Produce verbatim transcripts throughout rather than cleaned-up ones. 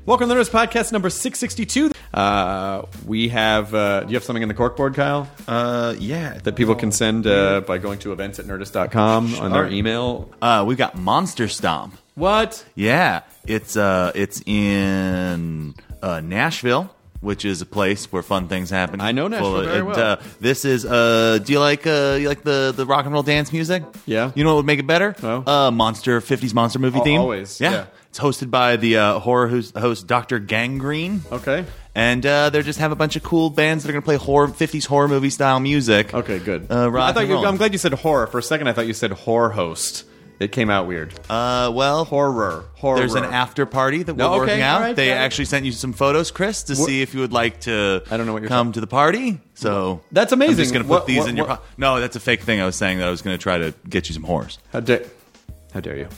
Welcome to the Nerdist Podcast number six sixty-two. Uh, we have, uh, do you have something in the corkboard, Kyle? Uh, yeah. That people can send uh, by going to events at nerdist dot com sure. on their email? Uh, we've got Monster Stomp. What? Yeah. It's, uh, it's in uh, Nashville, which is a place where fun things happen. I know Nashville of, very and, well. Uh, this is, uh, do you like, uh, you like the, the rock and roll dance music? Yeah. You know what would make it better? No. Uh, monster, fifties monster movie Oh, theme. always, Yeah. yeah. It's hosted by the uh, horror host, host Doctor Gangrene. Okay. And uh, they just have a bunch of cool bands that are going to play horror, fifties horror movie style music. Okay, good. Uh, rock I thought and you, roll. I'm glad you said horror. For a second, I thought you said whore host. It came out weird. Uh, well, Horror. Horror. There's an after party that we're No, okay, working out. all right, they got it. actually sent you some photos, Chris, to What- see if you would like to I don't know what you're come talking- to the party. So That's amazing. I'm just going to put What- these what- in your. what- Po- no, that's a fake thing. I was saying that I was going to try to get you some whores. How dare, how dare you?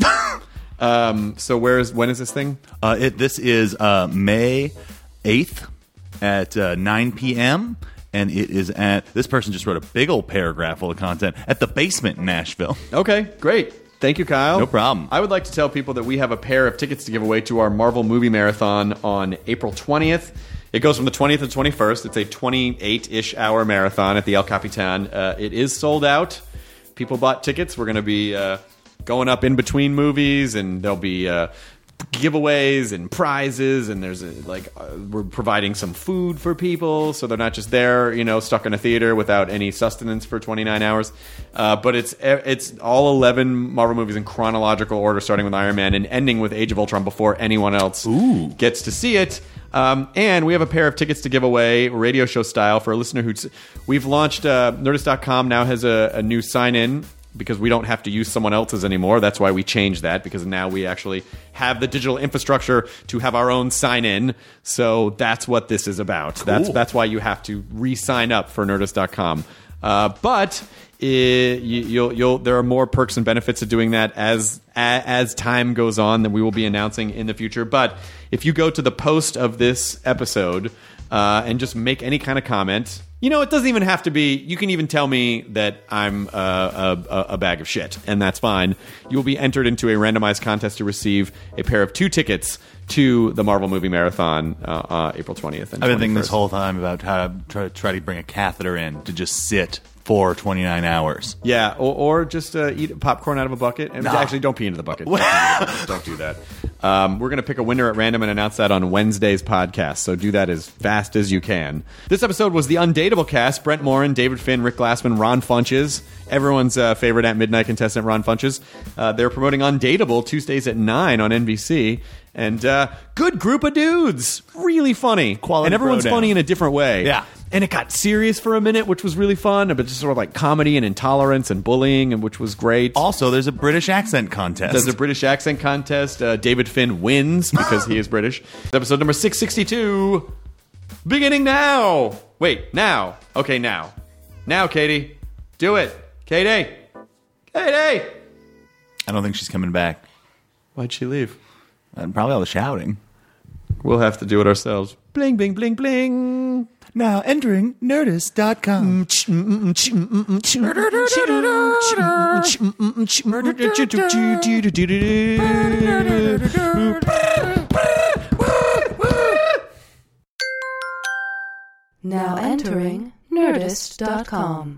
um, so where is, when is this thing? Uh, it, this is uh, May eighth at uh, nine p.m. And it is at. This person just wrote a big old paragraph full of content at the Basement in Nashville. Okay, great. Thank you, Kyle. No problem. I would like to tell people that we have a pair of tickets to give away to our Marvel Movie Marathon on April twentieth. It goes from the twentieth to the twenty-first. It's a twenty-eight-ish hour marathon at the El Capitan. Uh, it is sold out. People bought tickets. We're going to be uh, going up in between movies, and there'll be uh, giveaways and prizes, and there's a, like uh, we're providing some food for people, so they're not just there, you know, stuck in a theater without any sustenance for twenty-nine hours. Uh, but it's it's all eleven Marvel movies in chronological order, starting with Iron Man and ending with Age of Ultron before anyone else Ooh. gets to see it. Um, and we have a pair of tickets to give away, radio show style, for a listener who's. We've launched. Uh, Nerdist dot com now has a, a new sign in, because we don't have to use someone else's anymore. That's why we changed that, because now we actually have the digital infrastructure to have our own sign-in. So that's what this is about. Cool. That's that's why you have to re-sign up for Nerdist dot com. Uh, but it, you, you'll, you'll, there are more perks and benefits of doing that as as time goes on that we will be announcing in the future. But if you go to the post of this episode uh, and just make any kind of comment. You know, it doesn't even have to be. You can even tell me that I'm uh, a, a bag of shit, and that's fine. You will be entered into a randomized contest to receive a pair of two tickets to the Marvel Movie Marathon, uh, uh, April twentieth. And I've been thinking this twenty-first. whole time about how to try, try to bring a catheter in to just sit for twenty-nine hours. Yeah, or, or just uh, eat popcorn out of a bucket. And Nah. Actually, don't pee into the bucket. Don't, pee into the bucket. Don't do that. Um, we're going to pick a winner at random and announce that on Wednesday's podcast, so do that as fast as you can. This episode was the Undateable cast. Brent Morin, David Finn, Rick Glassman, Ron Funches. Everyone's uh, favorite at midnight contestant, Ron Funches. Uh, they're promoting Undateable Tuesdays at nine on N B C. And uh, good group of dudes. Really funny. Quality and everyone's throwdown. funny in a different way. Yeah. And it got serious for a minute, which was really fun, but just sort of like comedy and intolerance and bullying, and which was great. Also, there's a British accent contest. There's a British accent contest. Uh, David Finn wins because he is British. Episode number six sixty-two. Beginning now. Wait, now. Okay, now. Now, Katie. Do it. Katie. Katie. I don't think she's coming back. Why'd she leave? And probably all the shouting. We'll have to do it ourselves. Bling, bling, bling, bling. Now entering Nerdist dot com. Now entering Nerdist dot com.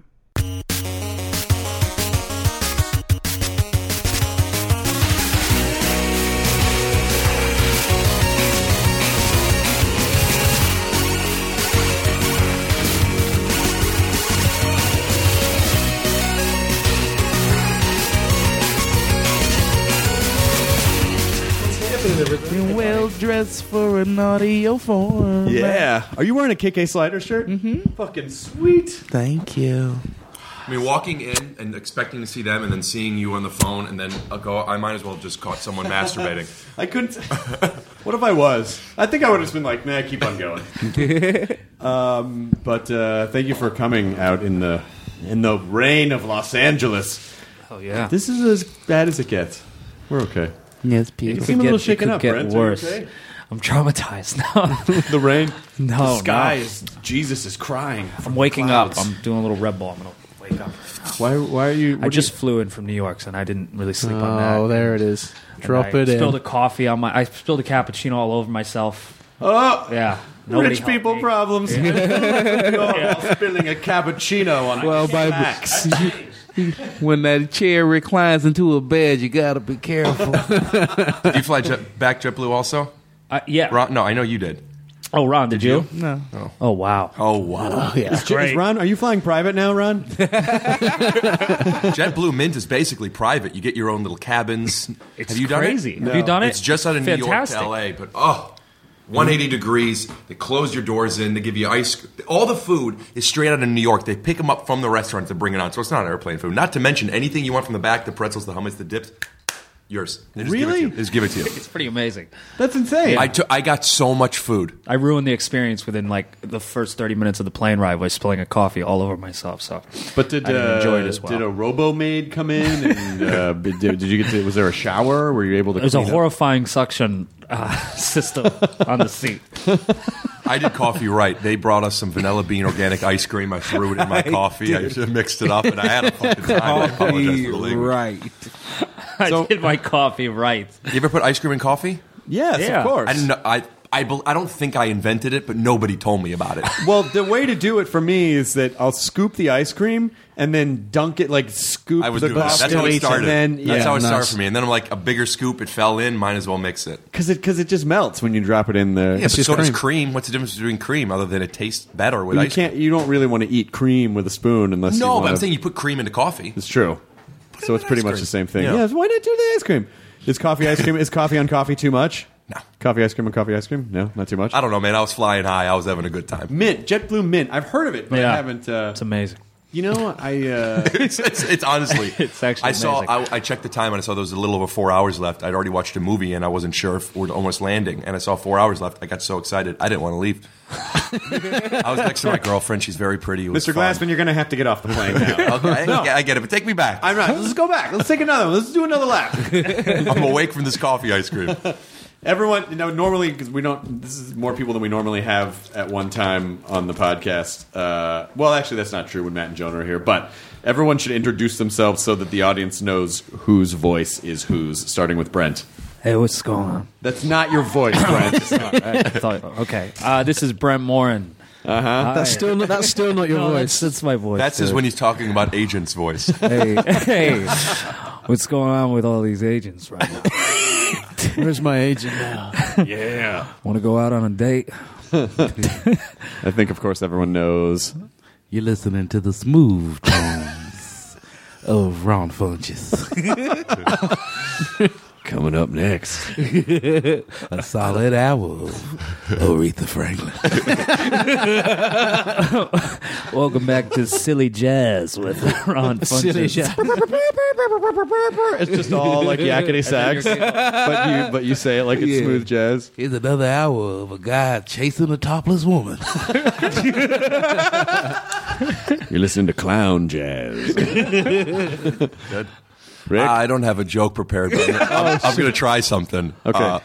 Well dressed for an audio form. Yeah. Are you wearing a K K Slider shirt? Mm-hmm. Fucking sweet. Thank you. I mean, walking in and expecting to see them, and then seeing you on the phone, and then I'll go. I might as well have just caught someone masturbating. I couldn't. What if I was? I think I would have just been like, nah, keep on going. um, but uh, thank you for coming out in the in the rain of Los Angeles. Oh yeah. This is as bad as it gets. We're okay. Yes, You people. seem a It little could shaken get- up, could Brent. get Are you worse. okay? I'm traumatized now. The rain. No, The sky no. is. Jesus is crying. I'm waking Clouds. up. I'm doing a little Red Bull. I'm gonna wake up. Why? Why are you? I just flew in from New York, and I didn't really sleep Oh, on that. Oh, there it is. And Drop I it in. Spilled a coffee on my. I spilled a cappuccino all over myself. Oh, Yeah, nobody rich helped people me. problems. Oh, spilling a cappuccino on Well, my by Max. When that chair reclines into a bed, you gotta be careful. Did you fly jet, back JetBlue also? Uh, yeah. Ron, no, I know you did. Oh, Ron, did, you? No. Oh, wow. Oh, wow. yeah. Is Ron, are you flying private now, Ron? JetBlue Mint is basically private. You get your own little cabins. It's Have you done crazy. it? Have you done it? It's just out of New York Fantastic. to L A, but oh, one hundred eighty degrees. They close your doors in. They give you ice. All the food is straight out of New York. They pick them up from the restaurant to bring it on. So it's not airplane food. Not to mention anything you want from the back, the pretzels, the hummus, the dips, yours. They just Really? Give it to you. They just give it to you. It's pretty amazing. That's insane. I, took- I got so much food. I ruined the experience within like the first thirty minutes of the plane ride by spilling a coffee all over myself. So, But did I didn't uh, enjoy it as well. did a robo maid come in? And uh, did, did you get to? Was there a shower? Were you able to? There's a clean up? horrifying suction uh, system on the seat. I did coffee right. They brought us some vanilla bean organic ice cream. I threw it in my coffee. I just mixed it up, and I had a fucking time. I apologize for the language. Right. I So- did my coffee right. You ever put ice cream in coffee? Yes, Yeah. of course. I didn't know. I, I, bel- I don't think I invented it, but nobody told me about it. Well, the way to do it for me is that I'll scoop the ice cream and then dunk it, like scoop I was the doing that. That's how it scoop, started. And then, That's yeah, how it started nice. for me. And then I'm like, a bigger scoop, it fell in, might as well mix it. because it because it just melts when you drop it in there. Yeah, but so does cream. What's the difference between cream other than it tastes better with But you ice can't. You don't really want to eat cream with a spoon unless cream? you No, want but I'm saying you put cream into coffee. it's true. So in it's with pretty ice much cream. the same thing. Yeah. Yeah. Why not do the ice cream? Is coffee ice cream? Is coffee on coffee too much? No. Coffee ice cream on coffee ice cream? No, not too much. I don't know, man. I was flying high. I was having a good time. Mint, JetBlue Mint. I've heard of it, but Yeah. I haven't. Uh, It's amazing. you know, I. Uh, it's, it's, it's honestly. It's actually I saw. amazing. I, I checked the time and I saw there was a little over four hours left. I'd already watched a movie and I wasn't sure if we're almost landing. And I saw four hours left. I got so excited. I didn't want to leave. I was next to my girlfriring. She's very pretty. It was Mister fun. Glassman, you're going to have to get off the plane now. Okay, I, get, I get it, but take me back. I'm not. Let's go back. Let's take another one. Let's do another lap. I'm awake from this coffee ice cream. Everyone, you know, normally because we don't. This is more people than we normally have at one time on the podcast. Uh, well, actually, that's not true when Matt and Jonah are here. But everyone should introduce themselves so that the audience knows whose voice is whose. Starting with Brent. Hey, what's going on? That's not your voice, Brent. It's not. I thought, okay, uh, this is Brent Morin. Uh huh. That's still not, that's still not your No, voice. that's, that's my voice. That's just dude. when he's talking about agent's voice. Hey, hey, what's going on with all these agents right now? Where's my agent now? Yeah. Want to go out on a date? I think, of course, everyone knows. You're listening to the smooth tones of Ron Funches. Coming up next. A solid hour of Aretha Franklin. Welcome back to Silly Jazz with Ron Funches. Silly jazz. It's just all like yakety sax, but you but you say it like it's Yeah. smooth jazz. Here's another hour of a guy chasing a topless woman. You're listening to clown jazz. Rick? I don't have a joke prepared, but I'm, I'm going to try something. Okay. Uh,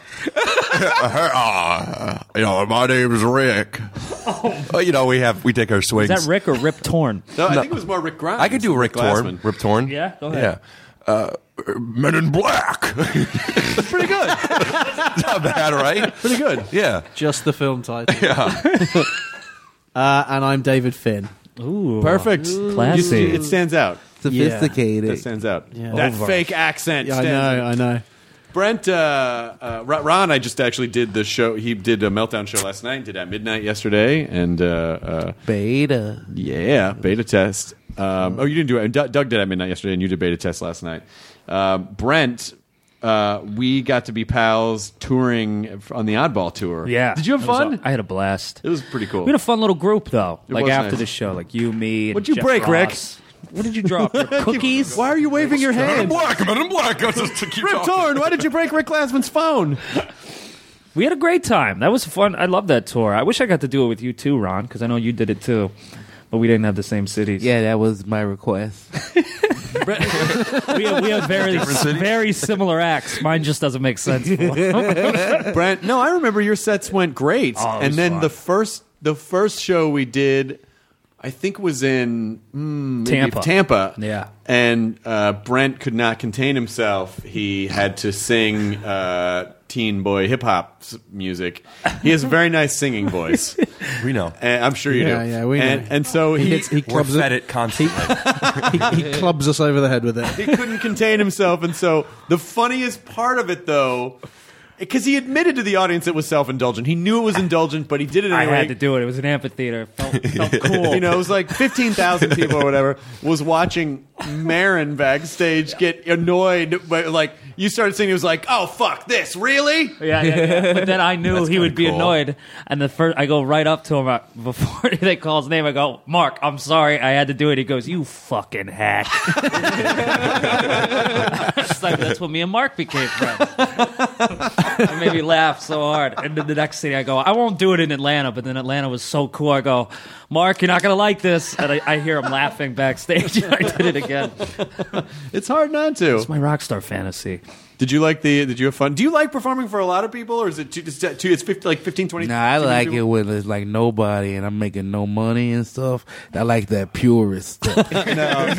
uh, you know, my name's Rick. Oh. You know, we have we take our swings. Is that Rick or Rip Torn? no, I think it was more Rick Grimes. I could do Rick Torn. Glassman. Rip Torn. Yeah? Go ahead. Yeah. Uh, Men in Black. That's pretty good. Not bad, right? Pretty good. Yeah. Just the film title. Yeah. Uh, and I'm David Finn. Ooh, Perfect. classy. You- it stands out. Sophisticated. That stands out. Yeah. That Over. fake accent. Yeah, I stands know, out. I know. Brent, uh, uh, Ron, I just actually did the show. He did a Meltdown show last night. Did at midnight yesterday, and uh, uh, Beta. yeah, beta test. Um, oh, you didn't do it. Doug Doug did at midnight yesterday, and you did beta test last night. Um, Brent, uh, we got to be pals touring on the Oddball tour. Yeah. Did you have It was fun? a- I had a blast. It was pretty cool. We had a fun little group, though. It like was after nice. the show, like you, me, and What'd you Jeff break, Rick? Ross. What did you drop? Your cookies? Why are you waving your Men in hand? Black. Men in Black. That's just to keep Rip talking. Torn, why did you break Rick Glassman's phone? We had a great time. That was fun. I love that tour. I wish I got to do it with you too, Ron, because I know you did it too. But we didn't have the same cities. Yeah, that was my request. we have, we have very cities? very similar acts. Mine just doesn't make sense. for him. Brent, no, I remember your sets went great, Oh, it and was then fun. the first the first show we did, I think was in mm, maybe Tampa. Tampa. Yeah. And uh, Brent could not contain himself. He had to sing uh, teen boy hip hop music. He has a very nice singing voice. We know. And I'm sure you Yeah, do. yeah, we and, know. and so He he, hits- he We're clubs fed it. it constantly. He, he clubs us over the head with it. he couldn't contain himself. And so the funniest part of it, though, because he admitted to the audience it was self-indulgent. He knew it was indulgent, but he did it I anyway. had to do it. It was an amphitheater. It felt, felt cool. You know, it was like fifteen thousand people or whatever was watching Marin backstage get annoyed. But like, you started singing, it was like, oh, fuck this, really? Yeah, yeah, yeah. But then I knew That's he would kinda be cool. annoyed. And the first, I go right up to him uh, before they call his name. I go, Mark, I'm sorry, I had to do it. He goes, you fucking hack. It's like, that's when me and Mark became friends. It made me laugh so hard. And then the next thing I go, I won't do it in Atlanta. But then Atlanta was so cool. I go, Mark, you're not gonna like this. And I, I hear him laughing backstage. And I did it again. It's hard not to. It's my rock star fantasy. Did you like the? Did you have fun? Do you like performing for a lot of people, or is it too? It's, too, it's fifty, like fifteen, twenty. Nah, I too many like it people? when it's like nobody and I'm making no money and stuff. I like that purist stuff. No, I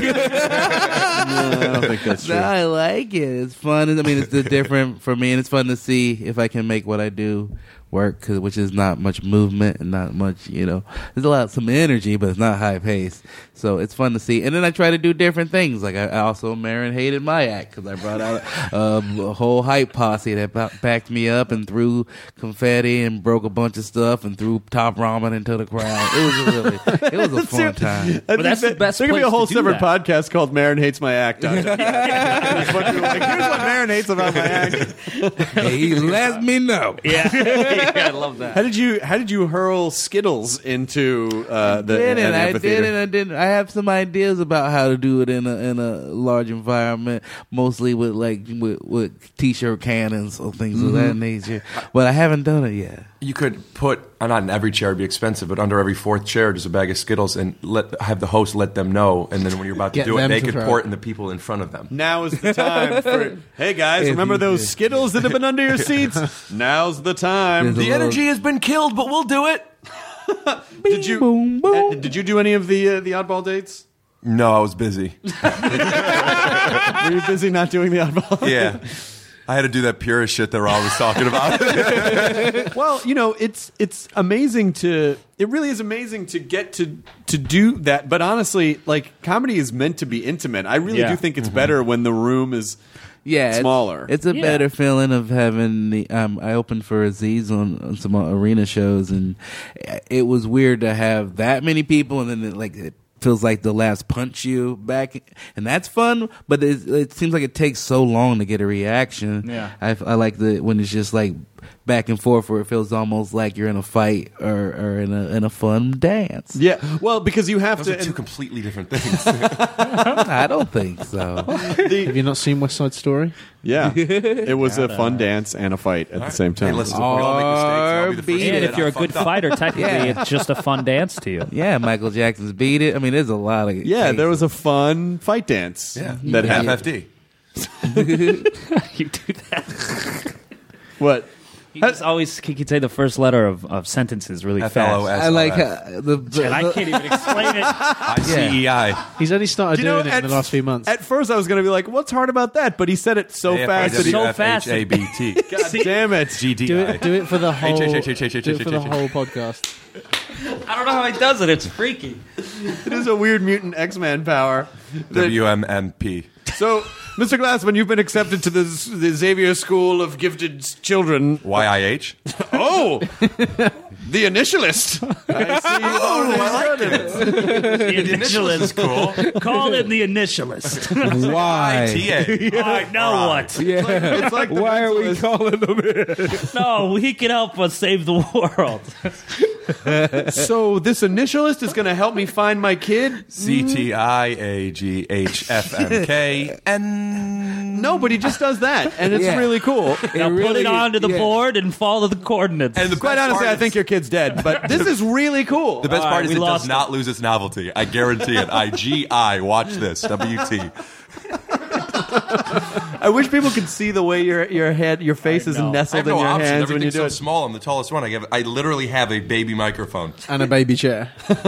don't think that's true. No, I like it. It's fun. I mean, it's the different for me, and it's fun to see if I can make what I do work, 'cause, which is not much movement and not much, you know. There's a lot, some energy, but it's not high pace. So it's fun to see. And then I try to do different things. Like I, I also, Marin hated my act because I brought out um, a whole hype posse that ba- backed me up and threw confetti and broke a bunch of stuff and threw top ramen into the crowd. It was a really, it was a fun time. I think that's the that- best There could be a place whole to do separate that. podcast called "Marin Hates My Act." There's a bunch of people like, here's what Marin hates about my act. Hey, let me know. Yeah, yeah I love that. How did you? How did you hurl Skittles into uh, the did an it. I amphitheater? did it. I didn't. I have some ideas about how to do it in a in a large environment, mostly with like with, with t-shirt cannons or things of that nature. But I haven't done it yet. You could put, uh, not in every chair, it'd be expensive, but under every fourth chair, just a bag of Skittles, and let have the host let them know, and then when you're about to Get do it, them they to could throw pour it. it in the people in front of them. Now is the time for. Hey guys, If remember you those did. Skittles that have been under your seats? Now's the time. There's a The little- energy has been killed, but we'll do it. Did you? boom, boom. uh, did you do any of the uh, the oddball dates? No, I was busy. Were you busy not doing the oddball? Yeah. I had to do that purist shit that Rob was talking about. Well, you know, it's it's amazing to it really is amazing to get to to do that. But honestly, like comedy is meant to be intimate. I really Yeah. do think it's better when the room is Yeah, it's- smaller. It's, a Yeah. better feeling of having the. Um, I opened for Aziz on, on some arena shows, and it was weird to have that many people, and then it, like it feels like the last punch you back, and that's fun. But it, it seems like it takes so long to get a reaction. Yeah. I, I like the when it's just like back and forth, where it feels almost like you're in a fight or, or in a in a fun dance. yeah. Well, because you have Those to. are two and completely different things. I don't think so. the- Have you not seen West Side Story? yeah, it was a fun dance and a fight at the same Hey, time. listen, we all make mistakes. and I'll be the R first to B. And admit if you're I a good fucked up. fighter, technically, Yeah. it's just a fun dance to you. Yeah, Michael Jackson's Beat It. I mean, there's a lot of yeah, there was a fun fight dance. Yeah, that half happened. F D. You do that. What? He just always he could say the first letter of, of sentences really F L O fast. S. I like uh, the, the, And I the- can't even explain it. I C E I. He's only started You know, doing it at- in the last few months. At first, I was going to be like, "What's hard about that?" But he said it so fast that he. So fast. A B T. God damn it! G D do I. it, do it for the whole, do H, H, H, H, H, it for the H, H, whole podcast. I don't know how he does it. It's freaky. It is a weird mutant X-Man power. that- W M M P. So, Mister Glassman, you've been accepted to the, the Xavier School of Gifted Children. Y I H. Oh, the initialist. I see. Oh, I like it. The initialist. Cool. Call him the initialist. why? T A. All right, now what? Yeah. It's like the Why are we mentalist. calling them in? No, he can help us save the world. So this initialist is going to help me find my kid? C T I A G H F M K N. No, but he just does that, and it's Yeah. really cool. Now put really- it onto the yeah. board and follow the coordinates. And the Quite best honestly, part I think is- your kid's dead, but this is really cool. The best All part right, is we it lost does not lose its novelty. I guarantee it. I G I. Watch this. W T. I wish people could see the way your your head, your face I is know. I nestled have in no your option. hands when you Everything's do so it. small. I'm the tallest one. I have. I literally have a baby microphone. And a baby chair.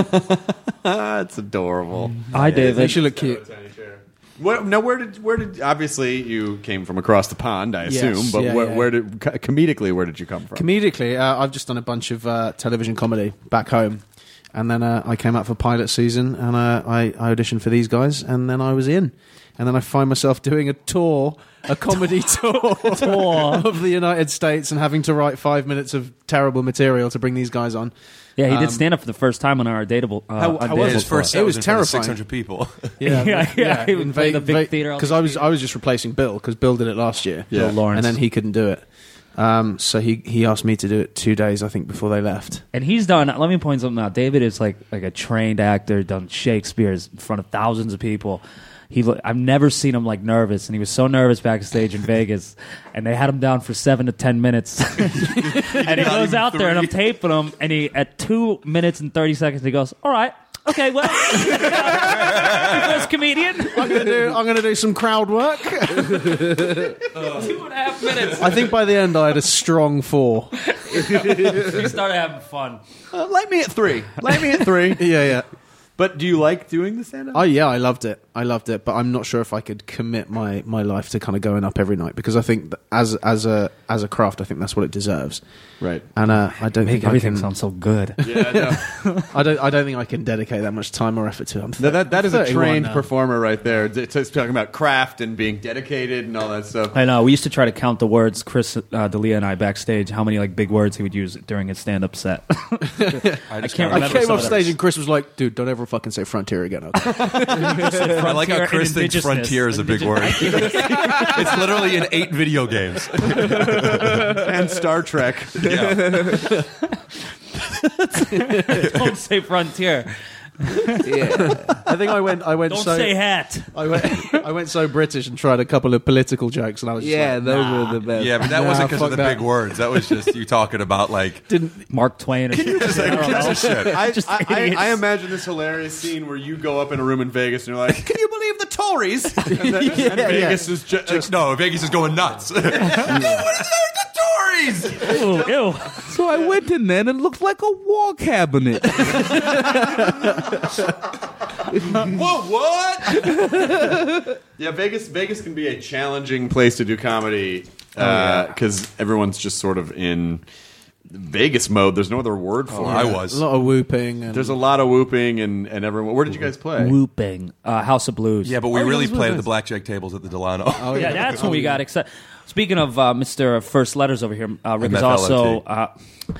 That's adorable. Hi, David. They should look cute. Where, now, where did where did obviously you came from across the pond, I Yes, assume, but yeah, where, yeah. where did co- comedically where did you come from? Comedically, uh, I've just done a bunch of uh, television comedy back home. And then uh, I came out for pilot season, and uh, I, I auditioned for these guys, and then I was in. And then I find myself doing a tour, a comedy tour, Tour. of the United States, and having to write five minutes of terrible material to bring these guys on. Yeah, he Um, did stand up for the first time on our dateable. Uh, How- how was Undateable His tour. first It set was was in front of terrifying. six hundred people. Yeah, yeah, he would in play Ve- the big Ve- theater all because the I was time. I was just replacing Bill because Bill did it last year. Yeah. Bill Lawrence. And then he couldn't do it. Um, so he, he asked me to do it two days, I think, before they left. And he's done. Let me point something out. David is like like a trained actor, done Shakespeare's in front of thousands of people. He, lo- I've never seen him like nervous, and he was so nervous backstage in Vegas. And they had him down for seven to ten minutes, and he goes out there, and I'm taping him, and he at two minutes and thirty seconds, he goes, "All right, okay, well, first comedian, I'm gonna do I'm gonna do some crowd work. two and a half minutes." I think by the end I had a strong four. We started having fun. Uh, light me at three. Light me at three. Yeah, yeah. But do you like doing the stand up? Oh yeah, I loved it. I loved it, but I'm not sure if I could commit my, my life to kind of going up every night because I think that as as a as a craft, I think that's what it deserves. Right. And uh, I don't Make think I everything can. sound so good. Yeah, no. I don't. I don't think I can dedicate that much time or effort to it. I'm No, that, that is a thirty-one trained now. performer right there. It's, it's talking about craft and being dedicated and all that stuff. I know. We used to try to count the words, Chris uh, D'Elia and I backstage, how many like big words he would use during his stand-up set. I, I can't I remember came some off of stage those. and Chris was like, "Dude, don't ever fucking say frontier again." Okay? I like how Frontier Chris and thinks indigenousness. frontier is a big word. It's literally in eight video games. And Star Trek. Yeah. Don't say frontier. I think I went. I went Don't so. say hat. I went. I went so British and tried a couple of political jokes, and I was just Yeah, like, those nah. were the best. Yeah, but that Nah, wasn't because fuck of the that. big words. That was just you talking about like Didn't Mark Twain. Or just like, who gives a shit. I, Just I, I, idiots. I imagine this hilarious scene where you go up in a room in Vegas and you're like, "Can you believe the Tories?" And, then, and Vegas is ju- just No, Vegas is going nuts. What is the Tories? Ew, ew. So I went in there and it looked like a war cabinet. Whoa, what? Yeah, Vegas. Vegas can be a challenging place to do comedy because everyone's just sort of in Vegas mode. There's no other word for Oh, it. I a was. lot of whooping. And There's a lot of whooping and, and everyone. Where did you guys play? Whooping. Uh, House of Blues. Yeah, but we Oh, really those were played at nice. the blackjack tables at the Delano. Oh, Yeah, that's when we got excited. Speaking of uh, Mister First Letters over here, uh, Rick is M F L O T. also uh,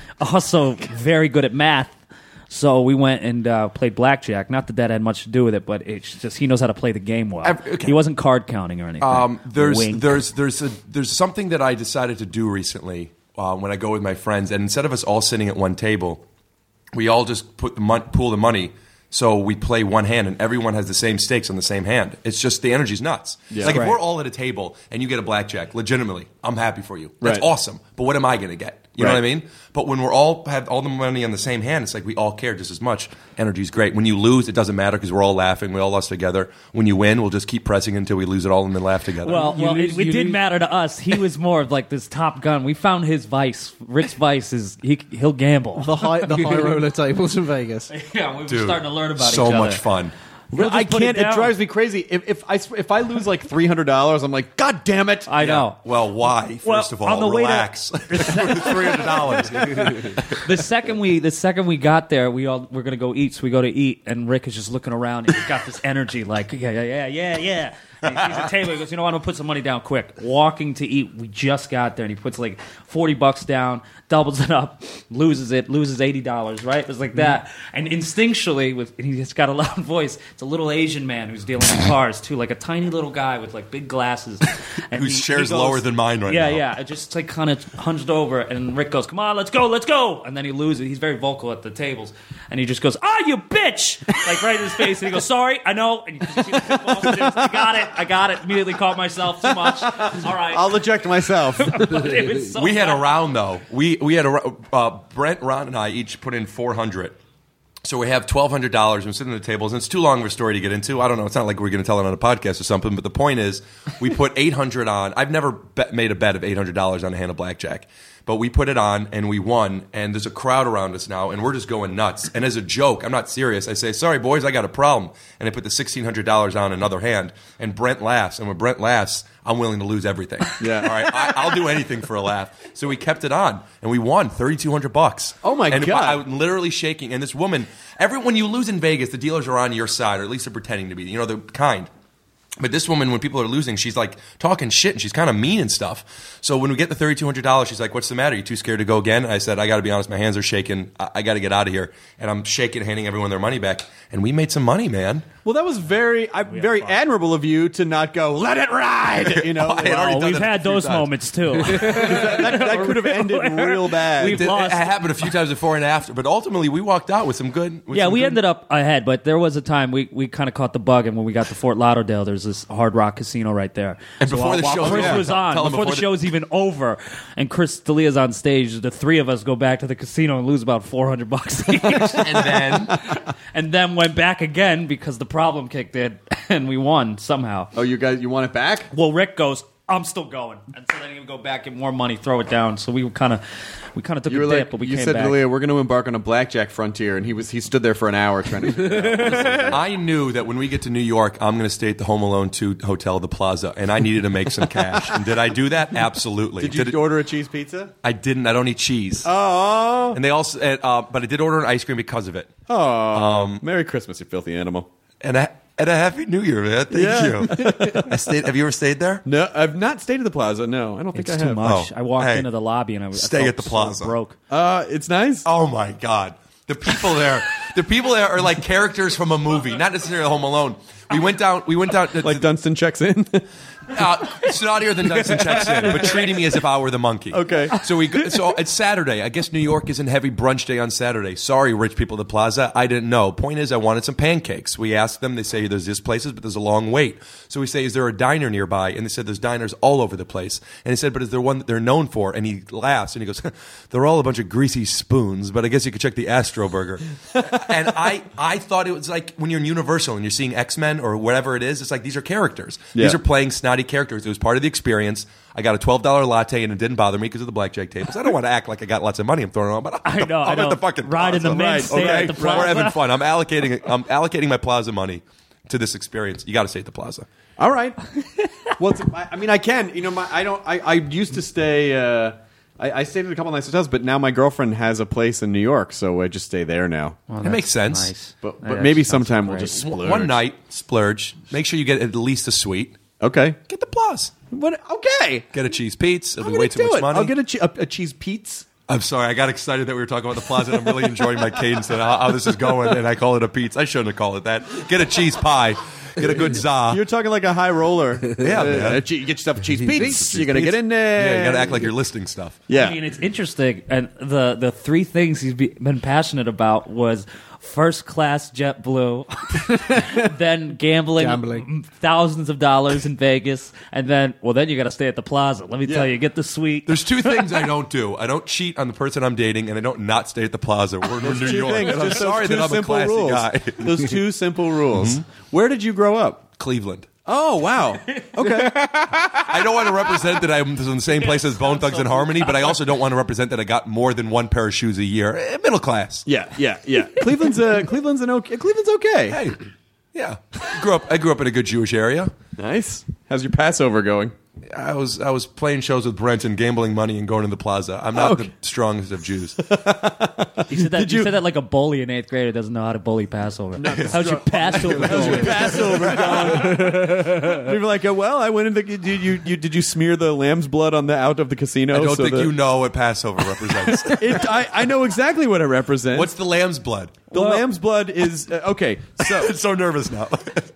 also very good at math. So we went and uh, played blackjack. Not that that had much to do with it, but it's just he knows how to play the game well. I've- okay. He wasn't card counting or anything. Um, there's Wink. there's there's a, there's something that I decided to do recently uh, when I go with my friends, and instead of us all sitting at one table, we all just put the mon- pool the money. So we play one hand, and everyone has the same stakes on the same hand. It's just the energy's nuts. Like if Right. we're all at a table and you get a blackjack, legitimately, I'm happy for you. That's Right. awesome. But what am I going to get? You know Right. what I mean? But when we're all have all the money on the same hand, it's like we all care just as much. Energy's great. When you lose, it doesn't matter because we're all laughing. We all lost together. When you win, we'll just keep pressing until we lose it all and then laugh together. Well, You well, lose- it, it you did lose- matter to us. He was more of like this Top Gun. We found his vice. Rick's vice is he he'll gamble. the high the high roller tables in Vegas. Yeah, we were Dude, starting to learn about so each other. much fun. We'll I just put it can't. It, down. drives me crazy. If if I if I lose like three hundred dollars, I'm like, God damn it! I know. Well, why? Well, First of all, on the way to- relax. Three hundred dollars. The second we the second we got there, we all we're gonna go eat. So we go to eat, and Rick is just looking around. And he's got this energy, like yeah, yeah, yeah, yeah, yeah. And he sees a table. He goes, you know what? I'm gonna put some money down quick. Walking to eat. We just got there, and he puts like forty bucks down, doubles it up, loses it, loses eighty dollars. Right? It's like that. And instinctually, with and he's got a loud voice. It's a little Asian man who's dealing in cars too, like a tiny little guy with like big glasses, and Whose he- share's he goes- lower than mine right yeah, now. Yeah, yeah. It just like kind of hunched over, and Rick goes, "Come on, let's go, let's go!" And then he loses. He's very vocal at the tables, and he just goes, "Ah, you bitch!" Like right in his face, and he goes, "Sorry, I know." And you just see the football sticks. I got it, I got it. Immediately caught myself too much. All right, I'll eject myself. But it was so We had a fun. round though. We we had a rou- uh, Brent, Ron, and I each put in four hundred. So we have twelve hundred dollars. I'm sitting at the tables, and it's too long of a story to get into. I don't know. It's not like we're going to tell it on a podcast or something. But the point is, we put eight hundred dollars on. I've never bet, made a bet of eight hundred dollars on a hand of blackjack. But we put it on, and we won. And there's a crowd around us now, and we're just going nuts. And as a joke, I'm not serious. I say, sorry, boys, I got a problem. And I put the sixteen hundred dollars on another hand. And Brent laughs. And when Brent laughs, I'm willing to lose everything. Yeah. All right. I, I'll do anything for a laugh. So we kept it on, and we won thirty-two hundred bucks. Oh, my and God. I, I'm literally shaking. And this woman, every when you lose in Vegas, the dealers are on your side, or at least they're pretending to be. You know, they're kind. But this woman, when people are losing, she's like talking shit, and she's kind of mean and stuff. So when we get the thirty-two hundred dollars, she's like, what's the matter? You too scared to go again? And I said, I got to be honest, my hands are shaking. I, I got to get out of here. And I'm shaking, handing everyone their money back. And we made some money, man. Well, that was very, I, very admirable of you to not go, let it ride. You know, I had already Oh, done we've that a had few those times. moments too. that, that could have ended real bad. We've It, lost. it happened a few times before and after, but ultimately we walked out with some good. With Yeah, some we good- ended up ahead, but there was a time we, we kind of caught the bug, and when we got to Fort Lauderdale, there's this Hard Rock casino right there. And before while, the while show's Chris over, was tell- on, tell 'em before, before the the- show's even over, and Chris D'Elia's on stage, the three of us go back to the casino and lose about four hundred bucks each, And then and then went back again because the problem kicked in, and we won somehow. Oh, you guys, you want it back? Well, Rick goes, I'm still going, and so then he would go back, get more money, throw it down. So we kind of, we kind of took You were a like, dip, but we you came said back. to Leah, we're going to embark on a blackjack frontier, and he was he stood there for an hour trying to. I knew that when we get to New York, I'm going to stay at the Home Alone two Hotel, the Plaza, and I needed to make some cash. And did I do that? Absolutely. Did you it- order a cheese pizza? I didn't. I don't eat cheese. Oh, And they also, uh, uh, but I did order an ice cream because of it. oh! Um, Merry Christmas, you filthy animal. And a, and a happy New Year, man. Thank Yeah. you. I stayed. Have you ever stayed there? No, I've not stayed at the Plaza. No, I don't think It's I too have. much. Oh, I walked hey, into the lobby and I was I stay felt at the so Plaza. broke. Uh, it's nice. Oh my God, the people there, the people there are like characters from a movie, not necessarily Home Alone. We went down. We went down. Like Dunstan checks in. Uh, snottier than Dunstan checks in, but treating me as if I were the monkey. Okay. So we go, so it's Saturday. I guess New York is in heavy brunch day on Saturday. Sorry, rich people at the Plaza. I didn't know. Point is, I wanted some pancakes. We asked them. They say there's this places, but there's a long wait. So we say, is there a diner nearby? And they said there's diners all over the place. And he said, but is there one that they're known for? And he laughs and he goes, they're all a bunch of greasy spoons, but I guess you could check the Astro Burger. And I, I thought it was like when you're in Universal and you're seeing X-Men or whatever it is, it's like these are characters. Yeah. These are playing snotty characters. It was part of the experience. I got a twelve dollar latte and it didn't bother me because of the blackjack tables. I don't want to act like I got lots of money I'm throwing around, but I'm, I know, I'm I know. at the fucking Right in Plaza. the mint state okay? at the Plaza. We're having fun. I'm allocating I'm allocating my Plaza money to this experience. You got to stay at the Plaza. All right. Well, it's, I, I mean, I can. You know, my, I don't. I, I used to stay. Uh, I, I stayed at a couple nice hotels, but now my girlfriend has a place in New York, so I just stay there now. Well, It that's makes sense. Nice. But That but maybe actually sounds sometime we'll great. just splurge. One night, splurge. Make sure you get at least a suite. Okay. Get the Plaza. What? Okay. Get a cheese pizza. It'll I'm be way gonna too do much it. money. I'll get a, che- a, a cheese pizza. I'm sorry. I got excited that we were talking about the Plaza, and I'm really enjoying my cadence and how, how this is going, and I call it a pizza. I shouldn't have called it that. Get a cheese pie. Get a good za. You're talking like a high roller. Yeah, man. Uh, che- you get yourself a cheese Cheese pizza. You're gonna pizza. get in there. Yeah, you got to act like you're listing stuff. Yeah. I mean, it's interesting, and the the three things he's be, been passionate about was first class JetBlue, then gambling, Gambling. thousands of dollars in Vegas, and then well, then you got to stay at the Plaza. Let me Yeah. tell you, get the suite. There's two things I don't do. I don't cheat on the person I'm dating, and I don't not stay at the Plaza. We're in New Two York. things, And I'm just those sorry two that I'm a simple classy rules. guy. Mm-hmm. Those two simple rules. Where did you grow up? Cleveland. Oh wow. Okay. I don't want to represent that I'm in the same place as Bone Thugs and Harmony, but I also don't want to represent that I got more than one pair of shoes a year. Eh, Middle class. Yeah. Yeah. Yeah. Cleveland's uh, Cleveland's an okay. Cleveland's okay. Hey, yeah. Grew up. I grew up in a good Jewish area. Nice. How's your Passover going? I was I was playing shows with Brent and gambling money and going to the Plaza. I'm not Okay. the strongest of Jews. You said that. Did You, you- said that like a bully in eighth grade who doesn't know how to bully Passover. How's your Passover going? Passover gone. People are like, oh, well, I went in the. Did you, you did you smear the lamb's blood on the out of the casino? I don't so think that- you know what Passover represents. It, I, I know exactly what it represents. What's the lamb's blood? the Well- lamb's blood is uh, okay. So I'm so nervous now.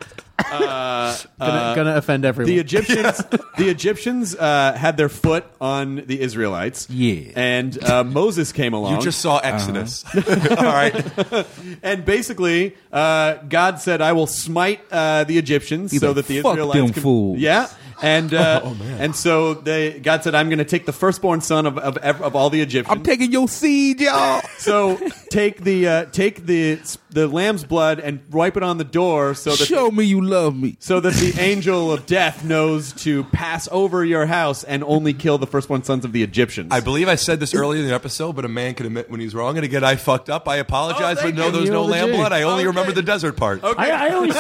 Gonna, gonna offend everyone. the Egyptians, the Egyptians uh, had their foot on the Israelites. Yeah. and uh, Moses came along. You just saw Exodus. All right. And basically, uh, God said, "I will smite uh, the Egyptians He's so like, that the "Fuck Israelites them can-" fools. Yeah, And uh, and so they God said, I'm going to take the firstborn son of of, ev- of all the Egyptians. I'm taking your seed, y'all. So take the uh, take the the lamb's blood and wipe it on the door so that Show me you love me. so that the angel of death knows to pass over your house and only kill the firstborn sons of the Egyptians. I believe I said this earlier in the episode, but a man can admit when he's wrong. And again, I fucked up. I apologize, Oh, but thank no, you. there was no You're lamb legit. blood. I only Okay. remember the desert part. Okay. I, I always.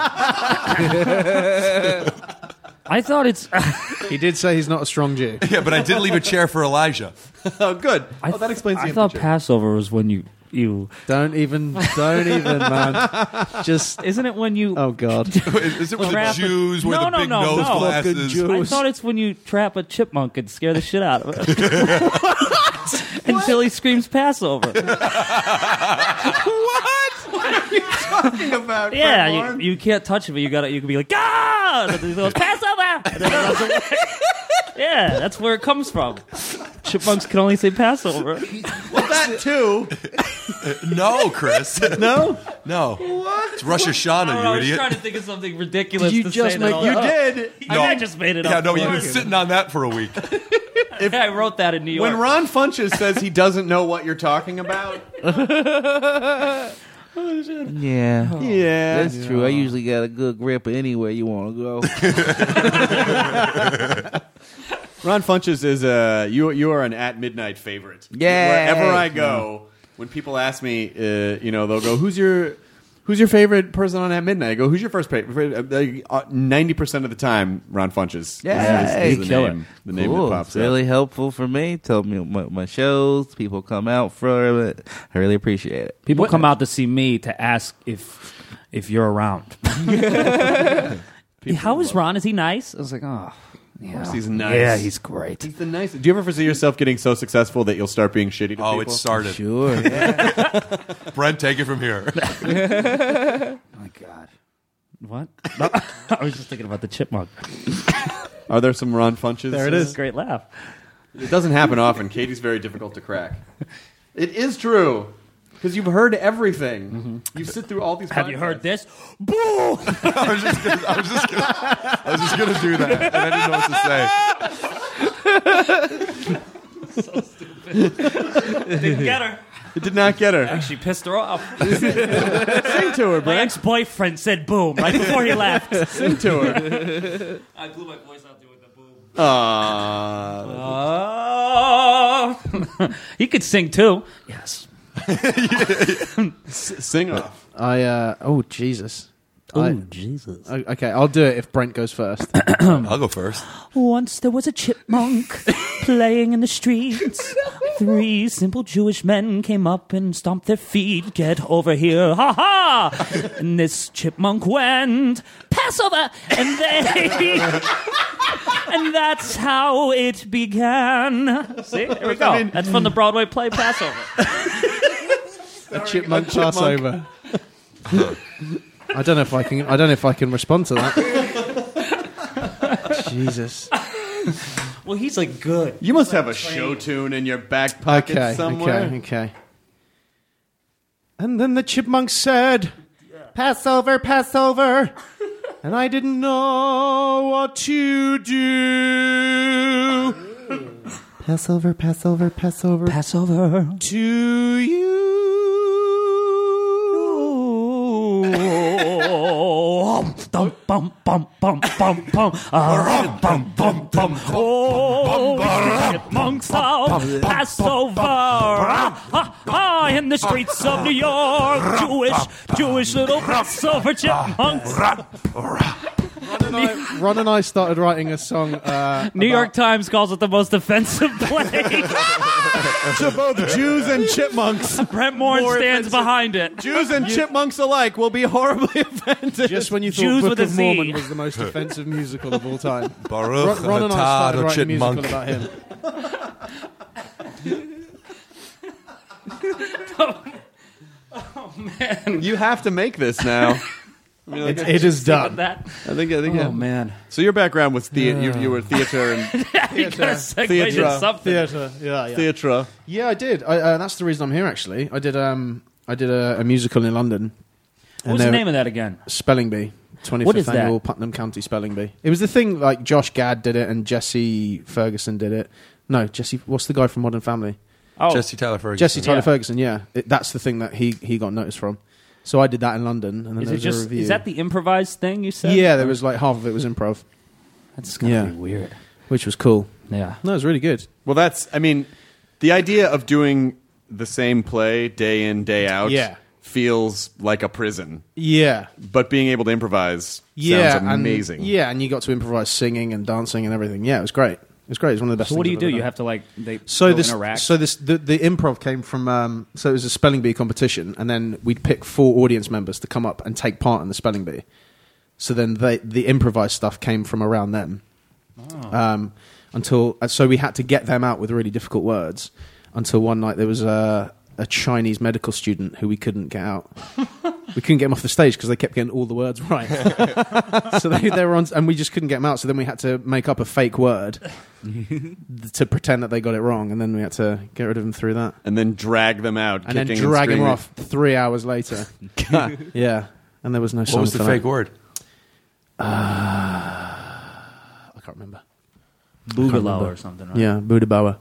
I thought it's. He did say he's not a strong Jew. Yeah, but I did leave a chair for Elijah. Oh, good. I oh, that explains the I empty thought chair. Passover was when you you. Don't even, don't even, man. Just, Isn't it when you? oh God. Is, is it when the Trap a- Jews wear No, the no, big no, nose no. glasses? Fucking Jew. I thought it's when you trap a chipmunk and scare the shit out of it. Until he screams Passover. Talking about Yeah, Fred you, Warren? you can't touch him. You got to You can be like, God! And then he goes, Passover! And then it runs away. Yeah, that's where it comes from. Chipmunks can only say Passover. Well, that too. No, Chris. No, No. What? It's Rosh Hashanah, I, don't know, I you was idiot. trying to think of something ridiculous Did you to just say. make- that all- you Oh. did. I, mean, I just made it Yeah, up. no, for you've you. been sitting on that for a week. I wrote that in New York. When Ron Funches says he doesn't know what you're talking about, Yeah. yeah, That's true. I usually got a good grip anywhere you want to go. Ron Funches is uh, you. You are an at midnight favorite. Yeah. Wherever I go, when people ask me, uh, you know, they'll go, "Who's your Who's your favorite person on At Midnight?" I go, "Who's your first favorite?" Ninety percent of the time, Ron Funches. Yeah, is, is, hey, the kill name. The name Cool. that pops It's really up. helpful for me. Tell me my, my shows. People come out for it. I really appreciate it. People come out to see me to ask if if you're around. How is Ron? Is he nice? I was like, oh, yeah, He's nice. Yeah, he's great. He's the nicest. Do you ever foresee yourself getting so successful that you'll start being shitty to Oh, people? it started. Sure. Yeah. Brent, take it from here. Oh my God. What? No, I was just thinking about the chipmunk. Are there some Ron Funches? There it is. Great laugh. It doesn't happen often. Katie's very difficult to crack. It is true. Because you've heard everything. Mm-hmm. You sit through all these Have you podcasts. heard this? Boo! I was just gonna, I was just gonna, I was just gonna do that, and I didn't know what to say. Didn't get her. It did not get her. Actually pissed her off. Sing to her, My Brent. ex-boyfriend said boom right before he left. Sing to her. I blew my voice out doing the boom. Aww. Oh. He could sing too. Yes. S- sing off. I, uh, oh, Jesus. I, Jesus. o- okay, I'll do it if Brent goes first. I'll go first. Once there was a chipmunk playing in the streets. Three simple Jewish men came up and stomped their feet. Get over here, ha ha! And this chipmunk went Passover, and they, and that's how it began. See, there we go. I mean- That's from the Broadway play Passover. A chipmunk Passover. I don't know if I can. I don't know if I can respond to that. Jesus. Well, he's like good. You must have a show tune in your back pocket Okay. somewhere. Okay. Okay. And then the chipmunk said, "Passover, Passover," and I didn't know what to do. Passover, Passover, Passover, Passover. to you. Bum bum bum bum bum bum. Ah, bum bum bum. Oh, chipmunks out Passover. Ah, ah, ah, in the streets of New York, Jewish, Jewish little Passover chipmunks. Ron and I, Ron and I started writing a song. Uh, New about- York Times calls it the most offensive play. To both Jews and chipmunks. Brent Morin More stands offensive. behind it. Jews and chipmunks alike will be horribly offended. Just when you thought Jews Book with a of Z. Mormon was the most offensive musical of all time. Baruch Ron, Ron and I atah started writing a musical chipmunk. about him. You have to make this now. I mean, like, It, it is done. That. I think. I think. Oh man. So your background was theater. You, you were theater and You gotta segue Theatre. into something. Theatre. Yeah, yeah. theatre. Yeah, I did. I, uh, that's the reason I'm here. Actually, I did. Um, I did a, a musical in London. What was the name of that again? Spelling Bee. twenty-fifth What is that? annual Putnam County Spelling Bee. It was the thing like Josh Gad did it and Jesse Ferguson did it. No, Jesse. What's the guy from Modern Family? Oh, Jesse Tyler Ferguson. Jesse Tyler Yeah. Ferguson. Yeah, it, that's the thing that he he got noticed from. So I did that in London, and then is there it was just a review. is that the improvised thing you said? Yeah, there was like half of it was improv, That's gonna Yeah. be weird. which was cool. Yeah. No, it was really good. Well, that's, I mean, the idea of doing the same play day in, day out Yeah. feels like a prison. Yeah, But being able to improvise yeah, sounds amazing. And, yeah, and you got to improvise singing and dancing and everything. Yeah, it was great. It was great. It was one of the best. So what do things you I've do? ever You done. have to like they So go this, interact. so this, the, the improv came from. Um, so it was a spelling bee competition, and then we'd pick four audience members to come up and take part in the spelling bee. So then they, the improvised stuff came from around them. Oh. Um, until uh, so we had to get them out with really difficult words. Until one night there was a, a Chinese medical student who we couldn't get out. We couldn't get him off the stage because they kept getting all the words right. So they, they were on, and we just couldn't get them out. So then we had to make up a fake word to pretend that they got it wrong, and then we had to get rid of them through that, And then drag them out, and then kicking drag and him screaming. off three hours later. Yeah, and there was no song What was the for fake that. word? I can't remember. Boogaloo or something, right? Yeah, Buddha Boa.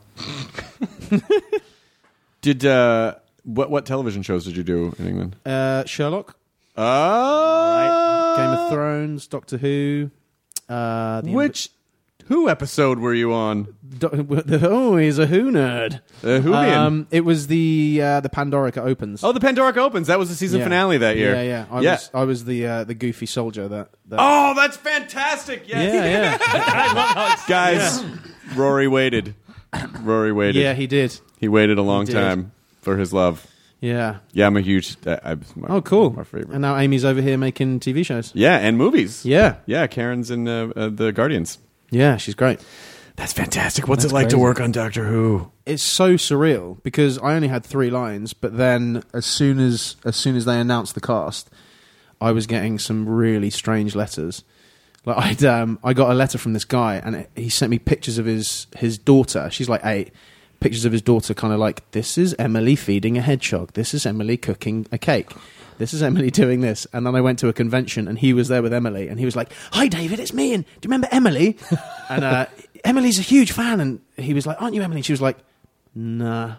Did, uh, what, what television shows did you do in England? Uh, Sherlock, Oh! Game of Thrones, Doctor Who. Uh, the Which Who episode were you on? Do- oh, he's a Who nerd. Uh, Whovian. Um, it was the uh, the Pandorica Opens. oh, the Pandorica Opens. That was the season Yeah. finale that year. Yeah, yeah. I yeah. was I was the uh, the goofy soldier that. that Oh, that's fantastic! Yes. yeah, yeah, Guys, Rory waited. Rory waited. yeah. He did. He waited a long did. time for his love. Yeah. Yeah, I'm a huge. Uh, I'm my, Oh, cool. My favorite. And now Amy's over here making T V shows. yeah, and movies. Yeah, Yeah, Karen's in uh, uh, the Guardians. yeah. She's great. That's fantastic. What's That's it like to crazy. work on Doctor Who? It's so surreal because I only had three lines, but then as soon as as soon as they announced the cast, I was getting some really strange letters. Like I'd um, I got a letter from this guy, and it, he sent me pictures of his his daughter. She's like eight. Pictures of his daughter, kind of like, this is Emily feeding a hedgehog. This is Emily cooking a cake. This is Emily doing this. And then I went to a convention, and he was there with Emily, and he was like, "Hi, David, it's me. And do you remember Emily?" And uh, Emily's a huge fan, and he was like, "Aren't you Emily?" And she was like, "Nah."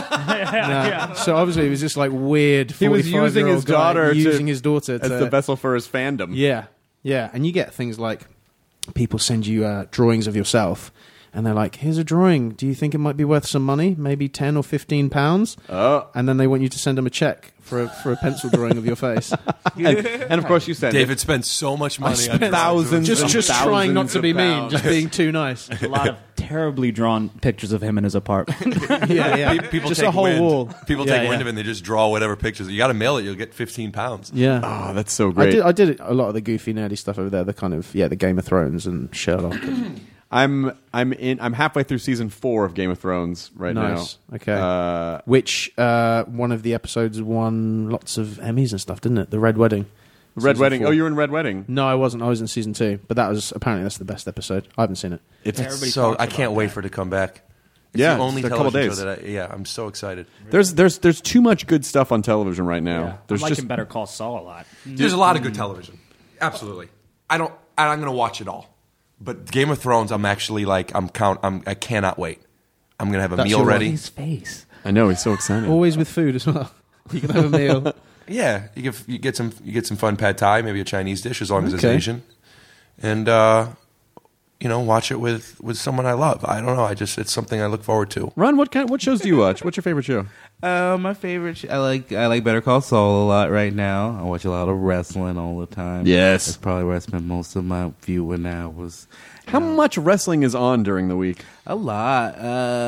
Nah. So obviously, it was just like weird. He was using forty-five-year-old his guy daughter to- using his daughter As to, the vessel for his fandom. yeah, yeah, and you get things like people send you uh, drawings of yourself, and they're like, "Here's a drawing. Do you think it might be worth some money? Maybe ten or fifteen pounds?" Oh. And then they want you to send them a check for a, for a pencil drawing of your face. and, and of course, you said David spends so much money on spent thousands just and just trying not thousands to be of mean, pounds. just being too nice. A lot of terribly drawn pictures of him in his apartment. Yeah, yeah. Pe- People just take a whole wind. wall. People Yeah, take yeah. wind of it and they just draw whatever pictures. You got to mail it. You'll get fifteen pounds. Yeah. Oh, that's so I great. did. I did a lot of the goofy, nerdy stuff over there. The kind of yeah, the Game of Thrones and Sherlock. I'm I'm in. I'm halfway through season four of Game of Thrones right Nice. now. Okay. Uh, Which uh, one of the episodes won lots of Emmys and stuff, didn't it? The Red Wedding. Red Season Wedding. four. Oh, you're in Red Wedding. No, I wasn't. I was in season two, but that was apparently that's the best episode. I haven't seen it. It's Everybody So talks I about can't wait that. for it to come back. It's Yeah, the only it's a couple television days. show that I, yeah, I'm so excited. there's there's there's too much good stuff on television right now. Yeah. I'm There's liking just Better Call Saul a lot. There's a lot of good television. Absolutely. I don't. I'm going to watch it all. But Game of Thrones, I'm actually like I'm count. I'm. I cannot wait. I'm going to have a That's meal your ready. His face. I know he's so excited. Always with food as well. You can have a meal. Yeah, you get you get some you get some fun pad thai, maybe a Chinese dish as long as it's Okay. Asian, and uh, you know, watch it with, with someone I love. I don't know. I just it's something I look forward to. Ron, what kind? What shows do you watch? What's your favorite show? Uh, my favorite. Sh- I like I like Better Call Saul a lot right now. I watch a lot of wrestling all the time. Yes. That's probably where I spend most of my viewing hours. How much wrestling is on during the week? A lot.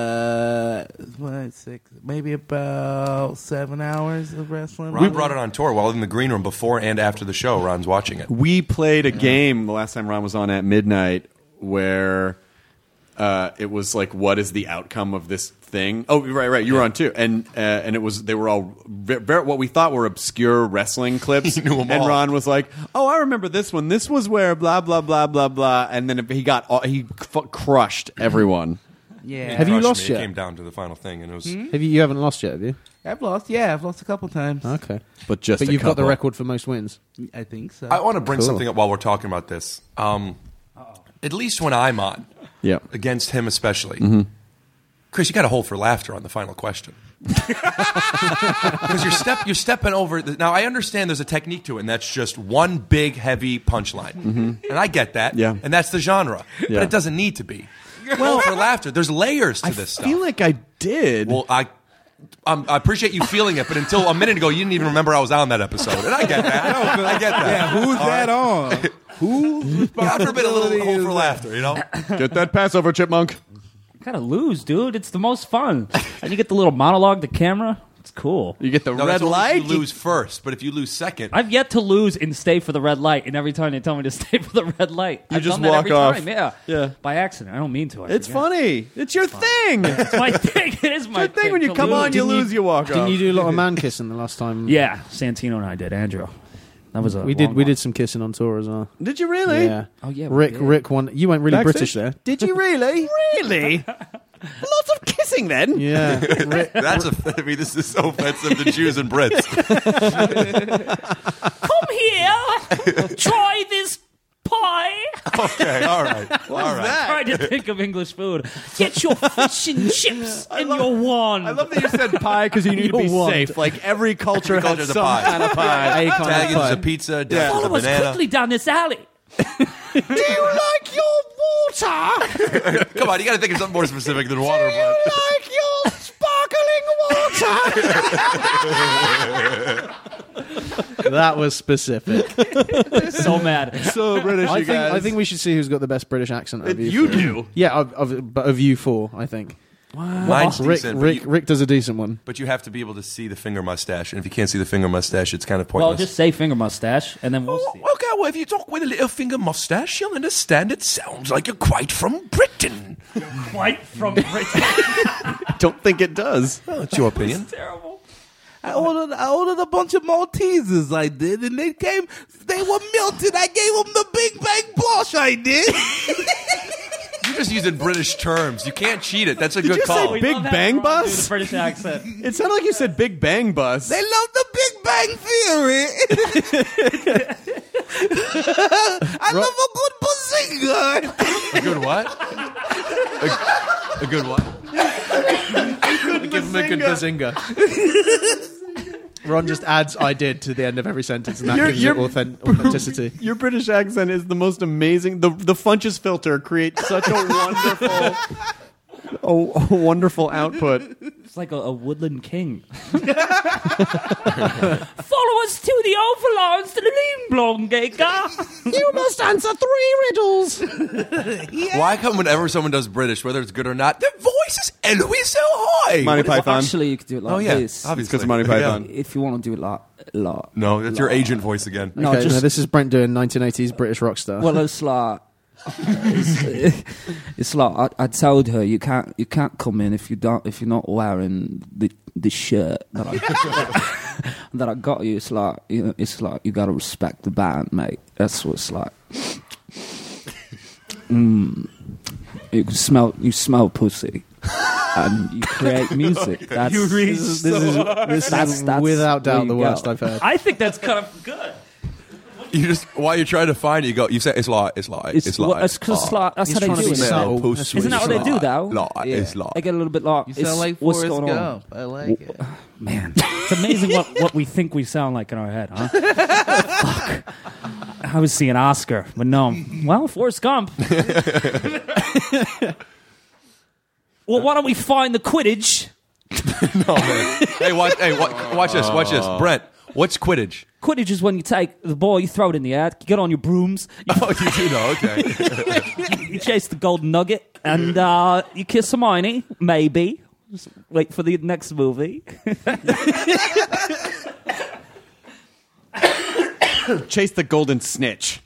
Uh, what, six, maybe about seven hours of wrestling. Ron brought it on tour while in the green room before and after the show. Ron's watching it. We played a game the last time Ron was on at midnight where uh, it was like, what is the outcome of this thing? Oh, right, right. You were on too, and uh, and it was they were all ve- very, what we thought were obscure wrestling clips. He knew 'em and all. Ron was like, "Oh, I remember this one. This was where blah blah blah blah blah." And then he got all, he f- crushed everyone. Yeah. Have you Crushed lost me. yet? It came down to the final thing, and it was. Have you? You haven't lost yet, have you? I've lost. Yeah, I've lost a couple times. Okay, But just but a you've got the couple. record for most wins. I think so. I want to bring Cool. something up while we're talking about this. Um, at least when I'm on, Yeah. against him especially. Mm-hmm. Chris, you got to hold for laughter on the final question. Because you're step you're stepping over. The, now I understand there's a technique to it, and that's just one big heavy punchline, and I get that. Yeah. and that's the genre, Yeah. but it doesn't need to be. Well, for laughter, there's layers to I this feel stuff. like I did. Well, I. Um, I appreciate you feeling it, but until a minute ago, you didn't even remember I was on that episode, and I get that. I get that. yeah, who's All that right? on? Who? God forbid a little hold for is laughter, you know. Get that Passover, chipmunk. You gotta lose, dude. It's the most fun. And you get the little monologue to camera. It's cool. You get the No, red that's only if light. you lose first, but if you lose second, I've yet to lose and stay for the red light, and every time they tell me to stay for the red light, You I've just done that walk every off. time. Yeah, Yeah. by accident. I don't mean to. I It's forget. funny. It's your thing. It's my thing. It is my Your thing when you to come lose. on, you Didn't you- lose, you walk Didn't off. you do a lot of man kissing the last time? Yeah, Santino and I did. Andrew. That was a we did. long We one. did some kissing on tour as well. Did you really? Yeah. Oh, yeah, we Rick. did. Rick won. You weren't really Backstage? British there. Did you really? Really? Lots of kissing then. Yeah. Rick, that's a. I mean, this is so offensive to Jews and Brits. Come here. Try this pie. Okay, all right, all right. Trying to think of English food. Get your fish and chips and your wand. I love that you said pie because you need to be You want. safe. Like every culture Every has culture's a some pie. kind of pie. a kind of Italians pie. a pizza, Dutch Follow a us banana. quickly down this alley. Do you like your water? Come on, you got to think of something more specific than water. But like your sparkling water? That was specific. So mad. So British, I you think. guys. I think we should see who's got the best British accent. Of you, you four. do. Yeah, of, of, but of you four, I think. mine's Rick. decent, but Rick. you, Rick does a decent one. but you have to be able to see the finger mustache, and if you can't see the finger mustache, it's kind of Well, pointless. just say finger mustache, and then we'll see. Oh, okay, well, if you talk with a little finger mustache, you'll understand it sounds like you're quite from Britain. Quite from Britain. Don't think it does. Oh, that's your opinion. Terrible. I ordered, I ordered a bunch of Maltesers. I did, and they came. They were melted. I gave them the Big Bang Bosh. I did. You're just using British terms. You can't cheat it. That's a Did good you say call. Big Love having Bang Ron do Bus? the British accent. It sounded like you said Big Bang Bus. They love the Big Bang Theory. I love a good bazinga. A good what? A, a good what? Give him a good bazinga. Ron just adds "I did" to the end of every sentence, and that You're- gives you're- it authentic- authenticity. Your British accent is the most amazing. The the Funches filter creates such a wonderful, a, a wonderful output. It's like a, a woodland king. Follow us to the overlords to the Limblongega. You must answer three riddles. Why come whenever someone does British, whether it's good or not, their voice is always so high? Monty Python. Actually, you could do it like Oh, yeah. this. Obviously. It's because of Monty Python. If you want to do it like, like No, that's your agent voice again. no, Okay, just no, this is Brent doing nineteen eighties British rock star. well, it's like it's, it's like I, I told her you can't you can't come in if you don't if you're not wearing the the shirt that I that I got you. It's like you know, it's like you got to respect the band, mate. That's what it's like. Mm. You can smell you smell pussy. And you create music. That's, You read this is, so this is, hard. this that's, that's without where doubt you the go. worst I've heard. I think that's kind of good. You just while you're trying to find it, you go. You say it's like it's like It's, it's well, like. it's 'cause oh, like, that's He's how they trying do to it. be subtle. now. That's Isn't that what they do, Like, though? like, Yeah. it's like. I get a little bit like, You it's, sound like what's Forrest going on? Gump. I like it. Man, It's amazing what, what we think we sound like in our head, huh? Fuck. I was seeing Oscar, but no. Well, Forrest Gump. Well, why don't we find the Quidditch? No, man. Hey, watch. Hey, watch, watch this. Watch this. Brent, what's Quidditch? Quidditch is when you take the ball, you throw it in the air, you get on your brooms, you, Oh, you do know. Okay. you chase the golden nugget, and uh, you kiss Hermione, maybe. Just wait for the next movie. Chase the golden snitch.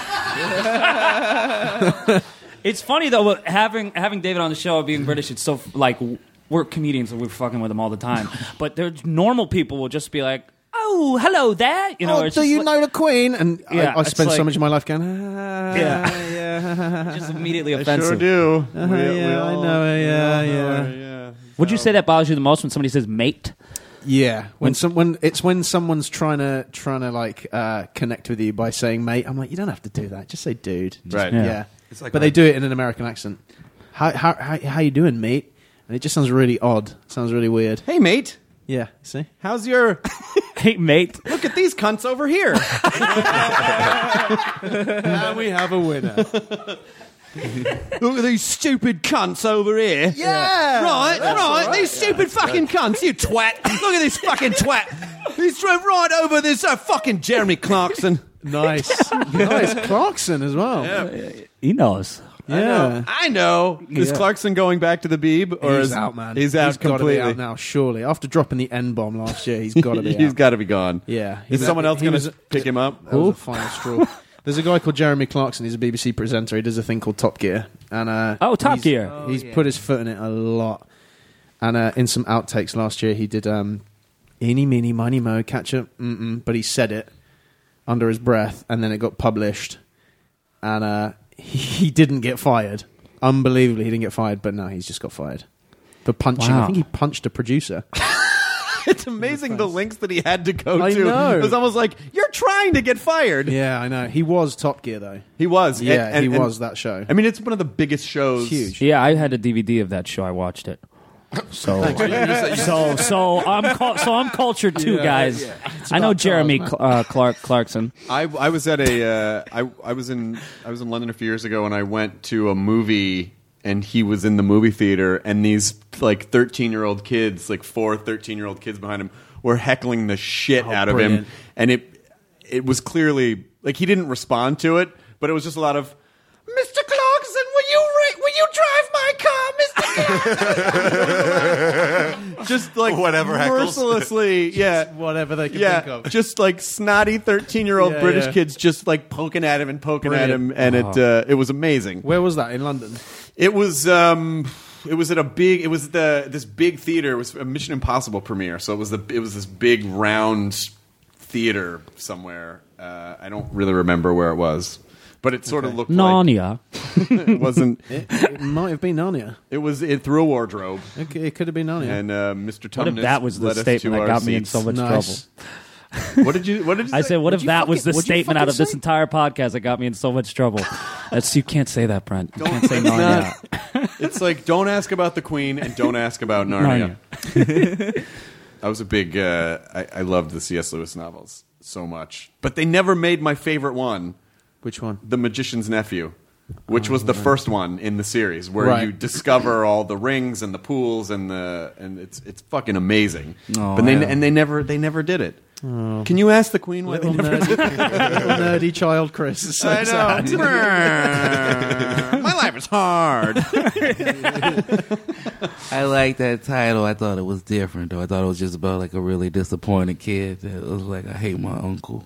It's funny though, having having David on the show, being British. It's so like we're comedians and we're fucking with him all the time. But there's normal people will just be like, "Oh oh, hello there. You know, oh, it's do just you like- know the Queen? And Yeah, I, I it's spend so like- much of my life going, ah, Yeah. yeah. just immediately I offensive. sure do. Uh-huh, yeah, I know her, yeah, yeah. yeah. Would you say that bothers you the most when somebody says mate? Yeah, when someone it's when someone's trying to trying to like uh, connect with you by saying mate. I'm like, you don't have to do that. Just say dude. Just- Right. Yeah. Yeah. It's like but my- they do it in an American accent. How how how, how you doing, mate? And it just sounds really odd. Sounds really weird. Hey, mate. Yeah. See. How's your... Hey, mate. Look at these cunts over here. And we have a winner. Look at these stupid cunts over here. Yeah. Right, right. These stupid fucking cunts. You twat. Look at this fucking twat. He's drove right over this uh, fucking Jeremy Clarkson. Nice, nice. Clarkson as well. He knows. Yeah. I know. Is Yeah. Clarkson going back to the Beeb? Or He's is, out, man. He's out gotta completely. be out now, surely. After dropping the N bomb last year, he's got to be He's out. got to be gone. Yeah. Is He- someone else he going was- to pick him up? That was the final straw. There's a guy called Jeremy Clarkson. He's a B B C presenter. He does a thing called Top Gear. And uh, Oh, Top he's- Gear. He's put his foot in it a lot. And uh, in some outtakes last year, he did um, eeny, meeny, miny, mo, catch up, mm-mm, but he said it under his breath, and then it got published. And uh, he, he didn't get fired. Unbelievably, he didn't get fired, but no, he's just got fired. For punching. Wow. I think he punched a producer. It's amazing the links that he had to go I to. know. It was almost like, you're trying to get fired. Yeah, I know. He was Top Gear, though. He was. Yeah, And- and- he and- was that show. I mean, it's one of the biggest shows. Huge. Yeah, I had a D V D of that show. I watched it. So, so, so I'm cul- so I'm cultured too, Yeah, guys. yeah. It's I know about Jeremy cars, Cl- uh, Clark Clarkson. I, I was at a uh, I I was in I was in London a few years ago, and I went to a movie, and he was in the movie theater, and these like thirteen year old kids, like four thirteen year old kids behind him, were heckling the shit out of brilliant. him, and it it was clearly like he didn't respond to it, but it was just a lot of, Mister Clarkson, will you ra- will you drive my car, Mister Clarkson? Just like Whatever heckles. mercilessly, yeah. Whatever they can Yeah, think of. just like snotty thirteen-year-old Yeah, British yeah. kids, just like poking at him and poking at Brilliant. him, and it uh, it was amazing. Where was that? In London? It was um, it was at a big, it was the this big theater. It was a Mission Impossible premiere, so it was the it was this big round theater somewhere. Uh, I don't really remember where it was, but it sort of looked Narnia. like it wasn't. It, it might have been Narnia. It was it through a wardrobe, Okay, it could have been Narnia. and uh, Mister What if Tumnus that was the led us statement to that our got me in seats. so much Nice. trouble? What did you? What did you I say? said, what if you that was fucking- the what'd you statement out of fucking this say? entire podcast that got me in so much trouble? That's, you can't say that, Brent. You can't say Narnia. It's like, don't ask about the Queen and don't ask about Narnia. I was a big, uh, I, I loved the C S. Lewis novels so much. But they never made my favorite one, Which one? The Magician's Nephew, which was the first one in the series where Right. you discover all the rings and the pools and the, and it's it's fucking amazing. Oh, but they, yeah. and they never, they never did it. Can you ask the Queen why they Little never nerdy, little nerdy child, Chris. It's so I sad. know. My life is hard. I like that title. I thought it was different, though. I thought it was just about like a really disappointed kid. It was like, I hate my uncle.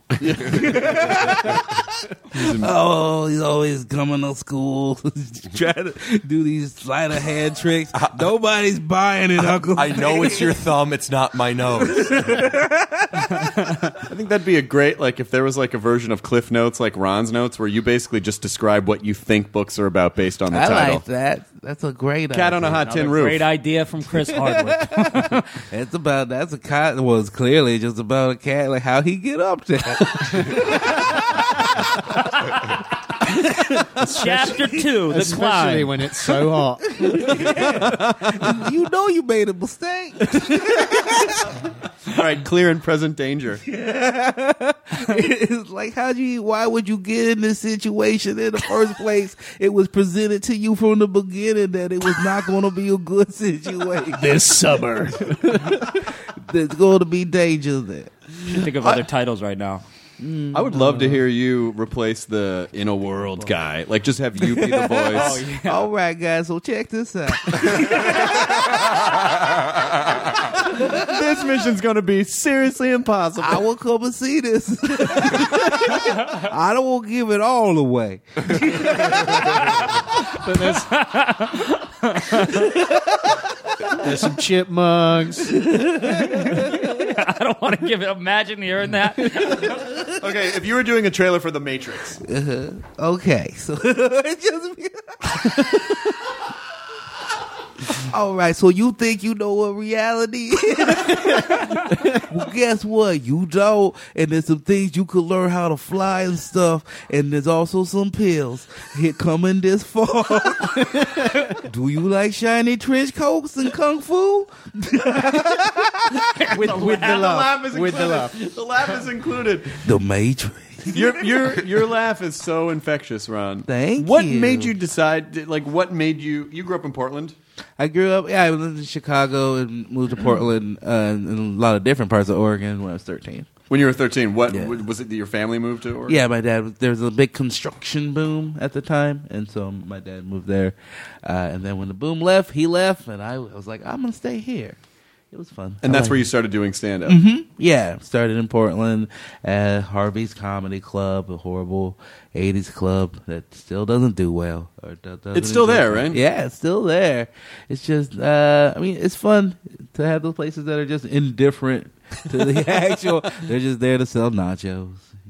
Oh, he's always coming to school, trying to do these sleight of hand tricks. Nobody's buying it, Uncle. I know it's your thumb. It's not my nose. I think that'd be a great, like, if there was like a version of Cliff Notes, like Ron's Notes, where you basically just describe what you think books are about based on the I title. like that. That's a great Cat idea. on a Hot Tin Roof. Great idea from Chris Hardwick. It's about that's a cat. Well, it's clearly just about a cat. Like how he get up there. Chapter two, the Especially climb. when it's so hot. You know you made a mistake. All right, clear and present danger. It's like how do you? Why would you get in this situation in the first place? It was presented to you from the beginning that it was not going to be a good situation. This summer. There's going to be danger there. Think of other titles right now. I would love to hear you replace the In a World guy. Like, just have you be the voice. All right, guys. So check this out. This mission's going to be seriously impossible. I will come and see this. I don't want to give it all away. There's some chipmunks. I don't want to give it. Imagine hearing that. Okay, if you were doing a trailer for The Matrix, Uh-huh. Okay, so it just all right. So you think you know what reality is? Well, guess what? You don't. And there's some things you could learn how to fly and stuff. And there's also some pills here coming this fall. Do you like shiny trench coats and kung fu? with, with the laugh. is With the included. laugh. The laugh is included. The Matrix. Your your your laugh is so infectious, Ron. Thank what you. made you decide? Like, what made you? You grew up in Portland. I grew up, yeah, I lived in Chicago and moved to Portland uh, and a lot of different parts of Oregon when I was thirteen. When you were thirteen, what Yeah. was it that your family moved to? Oregon? Yeah, my dad, was- there was a big construction boom at the time, and so my dad moved there. Uh, and then when the boom left, he left, and I was like, I'm going to stay here. It was fun. and I that's liked where it. you started doing stand up. Mm-hmm. Yeah, started in Portland at Harvey's Comedy Club, a horrible eighties club that still doesn't do well. Or do- doesn't It's still enjoy- there, right? Yeah, it's still there. It's just, uh, I mean, it's fun to have those places that are just indifferent to the actual. They're just there to sell nachos.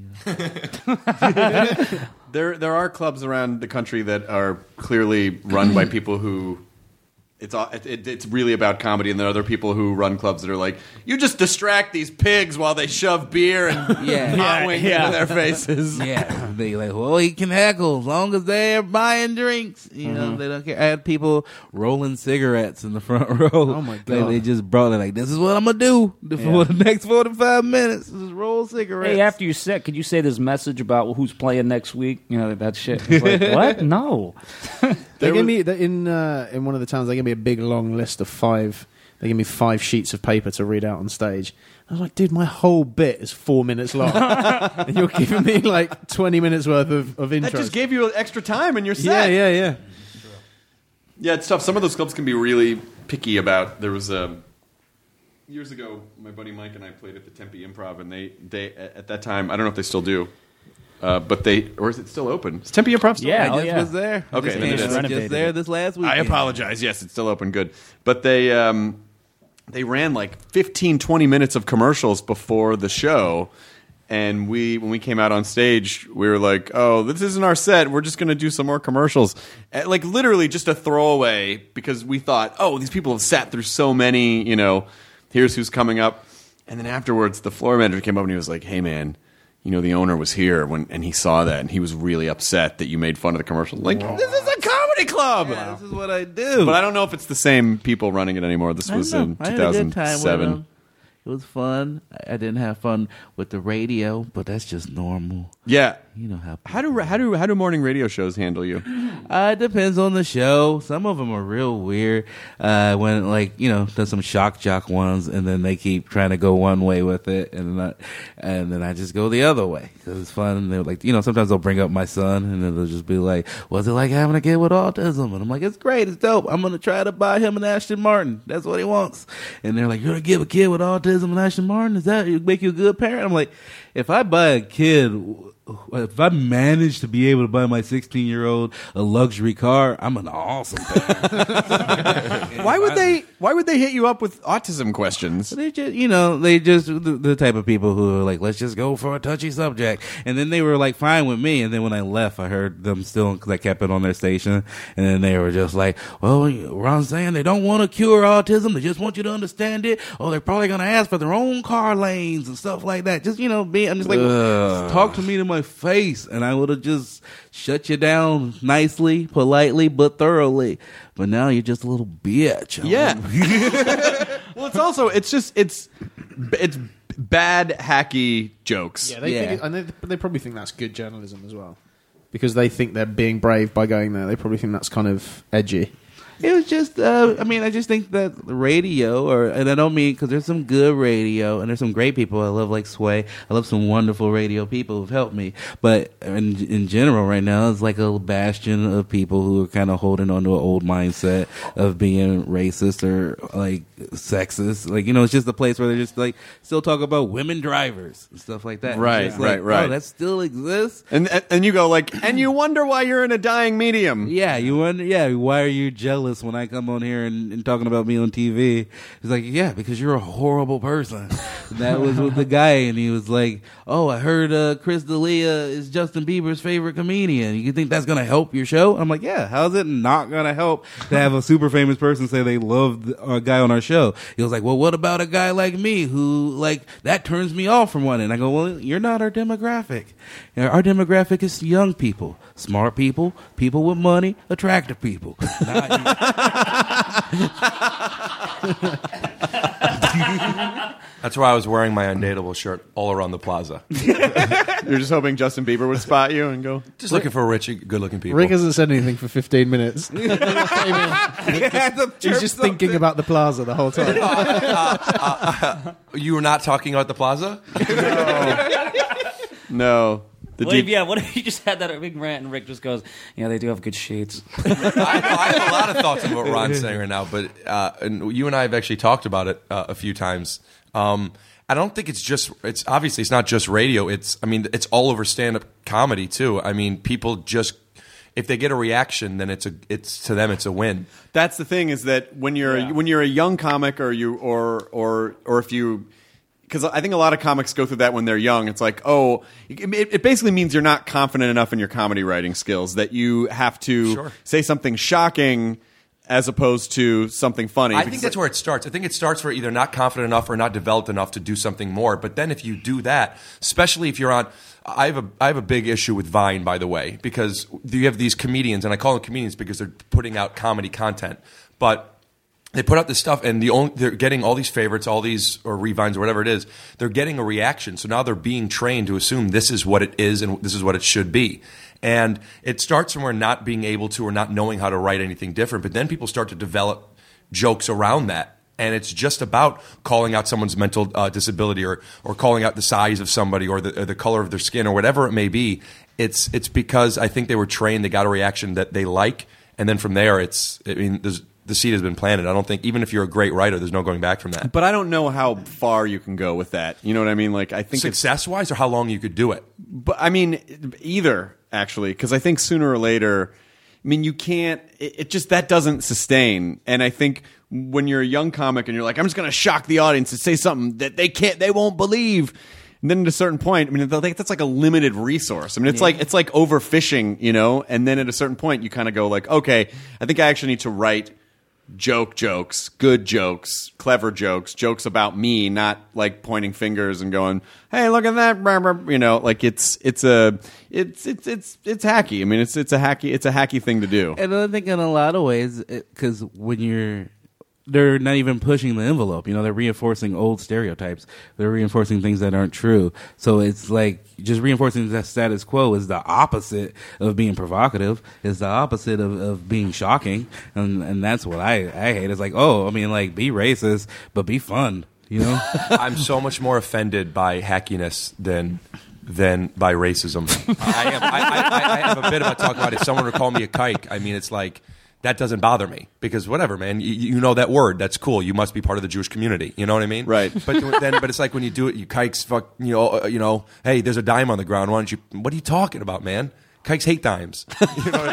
There there are clubs around the country that are clearly run by people who. It's all, it, it, it's really about comedy, and there are other people who run clubs that are like, you just distract these pigs while they shove beer and Yeah. hot wings Yeah. into their faces. Yeah, they like, well, he can heckle as long as they're buying drinks. You know, they don't care. I had people rolling cigarettes in the front row. Oh, my Like, God. they just brought it like, this is what I'm gonna do for the next forty-five minutes. Just roll cigarettes. Hey, after you set, could you say this message about who's playing next week? You know, that shit. It's like, what? No. They There gave was- me the- in uh, in one of the towns. They gave me a big long list of five. They gave me five sheets of paper to read out on stage. I was like, dude, my whole bit is four minutes long, and you're giving me like twenty minutes worth of of intro. That just gave you extra time in your set. yeah, yeah, yeah. Yeah, it's tough. Some of those clubs can be really picky about. There was a years ago, my buddy Mike and I played at the Tempe Improv, and they they at that time, I don't know if they still do, uh, but they or is it still open? Is Tempe Improv still Yeah. open? I Oh, just yeah. was there. Okay, just then it came- is. I was just Renovated there it. this last week. I apologize. Yes, it's still open. Good, but they um, they ran like fifteen, twenty minutes of commercials before the show. And we, when we came out on stage, we were like, "Oh, this isn't our set. We're just going to do some more commercials." Uh, Like literally just a throwaway because we thought, "Oh, these people have sat through so many. You know, here's who's coming up." And then afterwards, the floor manager came up and he was like, "Hey, man, you know, the owner was here when and he saw that and he was really upset that you made fun of the commercial." Like, this is a comedy club. Yeah, this is what I do. But I don't know if it's the same people running it anymore. This I was don't in know. I two had a thousand good time with seven. them. It was fun. I I didn't have fun with the radio, but that's just normal. Yeah. You know how. How do how do how do morning radio shows handle you? Uh, it depends on the show. Some of them are real weird. Uh, when like you know, there's some shock jock ones, and then they keep trying to go one way with it, and then I, and then I just go the other way because it's fun. And they're like, you know, sometimes they'll bring up my son, and then they'll just be like, "What's it like having a kid with autism?" And I'm like, "It's great. It's dope. I'm gonna try to buy him an Ashton Martin. That's what he wants." And they're like, "You're gonna give a kid with autism an Ashton Martin? Is that make you a good parent?" I'm like, if I buy a kid. If I manage to be able to buy my sixteen-year-old a luxury car, I'm an awesome parent. Why would they why would they hit you up with autism questions? They just, you know, they just the, the type of people who are like, let's just go for a touchy subject. And then they were like fine with me. And then when I left, I heard them still because I kept it on their station. And then they were just like, well, Ron's saying they don't want to cure autism. They just want you to understand it. Or they're probably going to ask for their own car lanes and stuff like that. Just, you know, be, I'm just like, just talk to me to my face. And I would have just shut you down nicely, politely, but thoroughly. But now you're just a little bitch. Yeah. Well, it's also it's just it's it's bad hacky jokes. Yeah, they Yeah. Think it, and they, they probably think that's good journalism as well, because they think they're being brave by going there. They probably think that's kind of edgy. It was just, uh, I mean, I just think that the radio, or and I don't mean because there's some good radio and there's some great people I love, like Sway. I love some wonderful radio people who've helped me. But in in general, right now, it's like a bastion of people who are kind of holding on to an old mindset of being racist or like sexist. Like, you know, it's just a place where they just like still talk about women drivers and stuff like that. Right, It's just like, right, right. Oh, that still exists. And and you go like, and you wonder why you're in a dying medium. Yeah, you wonder. Yeah, why are you jealous jealous when I come on here and, and talking about me on T V. He's like, yeah, because you're a horrible person. And that was with the guy, and he was like, oh, I heard uh, Chris D'Elia is Justin Bieber's favorite comedian. You think that's going to help your show? I'm like, yeah, how's it not going to help to have a super famous person say they love a guy on our show? He was like, well, what about a guy like me who, like, that turns me off from one? And I go, well, you're not our demographic. Our demographic is young people, smart people, people with money, attractive people. Not you. That's why I was wearing my Undateable shirt all around the plaza. You're just hoping Justin Bieber would spot you and go. Just looking for rich, good-looking people. Rick hasn't said anything for fifteen minutes. He's just thinking about the plaza the whole time. uh, uh, uh, you were not talking about the plaza? No. No. The What deep- if, yeah, what if you just had that big rant and Rick just goes, yeah, they do have good sheets. I, I have a lot of thoughts on what Ron's saying right now, but uh, and you and I have actually talked about it uh, a few times. Um, I don't think it's just, it's obviously it's not just radio. It's, I mean, it's all over stand-up comedy too. I mean, people just, if they get a reaction, then it's a, it's to them, it's a win. That's the thing, is that when you're Yeah. when you're a young comic, or you or or or if you, because I think a lot of comics go through that when they're young. It's like, oh, it, it basically means you're not confident enough in your comedy writing skills, that you have to Sure. say something shocking as opposed to something funny. I Because, think that's where it starts. I think it starts for either not confident enough or not developed enough to do something more. But then if you do that, especially if you're on, I have a I have a big issue with Vine, by the way, because you have these comedians, and I call them comedians because they're putting out comedy content, but they put out this stuff, and the only, they're getting all these favorites, all these, or revines, or whatever it is. They're getting a reaction. So now they're being trained to assume this is what it is and this is what it should be. And it starts from where not being able to or not knowing how to write anything different. But then people start to develop jokes around that. And it's just about calling out someone's mental uh, disability, or, or calling out the size of somebody, or the, or the color of their skin, or whatever it may be. It's, it's because I think they were trained, they got a reaction that they like. And then from there, it's, I mean, there's, the seed has been planted. I don't think, even if you're a great writer, there's no going back from that. But I don't know how far you can go with that. You know what I mean? Like, I think it's, Success-wise, or how long you could do it? but I mean, either, actually, because I think sooner or later, I mean, you can't, it, it just, that doesn't sustain. And I think when you're a young comic and you're like, I'm just going to shock the audience and say something that they can't, they won't believe. And then at a certain point, I mean, that's like a limited resource. I mean, it's like, it's like overfishing, you know? And then at a certain point, you kind of go like, okay, I think I actually need to write joke jokes, good jokes, clever jokes, jokes about me, not like pointing fingers and going, "Hey, look at that!" You know, like it's it's a it's it's it's it's hacky. I mean, it's it's a hacky it's a hacky thing to do. And I think in a lot of ways, because when you're, they're not even pushing the envelope. You know, they're reinforcing old stereotypes. They're reinforcing things that aren't true. So it's like just reinforcing the status quo is the opposite of being provocative. It's the opposite of, of being shocking. And and that's what I, I hate. It's like, oh, I mean, like, be racist, but be fun. You know? I'm so much more offended by hackiness than than by racism. I am. I, I, I have a bit of a talk about it. If someone would call me a kike, I mean, it's like, that doesn't bother me, because whatever, man, you, you know that word. That's cool. You must be part of the Jewish community. You know what I mean? Right. But then, but it's like when you do it, you kikes, fuck, you know, uh, you know, hey, there's a dime on the ground. Why don't you? What are you talking about, man? Kikes hate dimes. You know what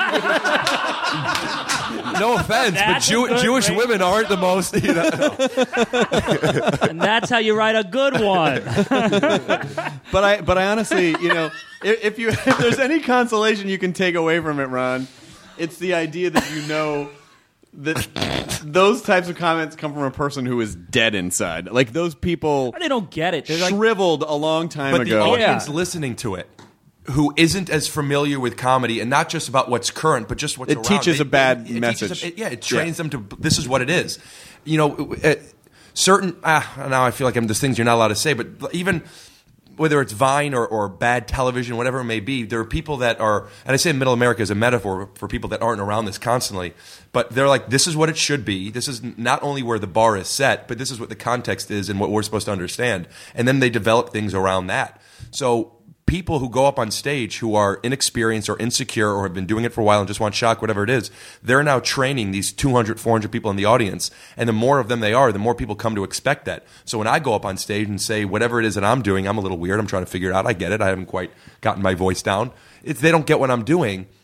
I mean? No offense, That's but Jew- a good Jewish rate. women aren't the most. You know, And that's how you write a good one. But I but I honestly, you know, if, if you if there's any consolation you can take away from it, Ron, it's the idea that you know that those types of comments come from a person who is dead inside. Like, those people They don't get it. They're like, shriveled a long time but the ago. audience Yeah. listening to it, who isn't as familiar with comedy, and not just about what's current, but just what's It around. teaches They- a bad it, it message. Teaches them, it, yeah, it trains them to. This is what it is. You know, it, certain. Ah, now I feel like I'm there's things you're not allowed to say, but even whether it's Vine or, or bad television, whatever it may be, there are people that are, and I say Middle America as a metaphor for people that aren't around this constantly, but they're like, this is what it should be. This is not only where the bar is set, but this is what the context is and what we're supposed to understand. And then they develop things around that. So people who go up on stage who are inexperienced or insecure or have been doing it for a while and just want shock, whatever it is, they're now training these two hundred, four hundred people in the audience. And the more of them they are, the more people come to expect that. So when I go up on stage and say whatever it is that I'm doing, I'm a little weird, I'm trying to figure it out, I get it, I haven't quite gotten my voice down. It's, they don't get what I'm doing.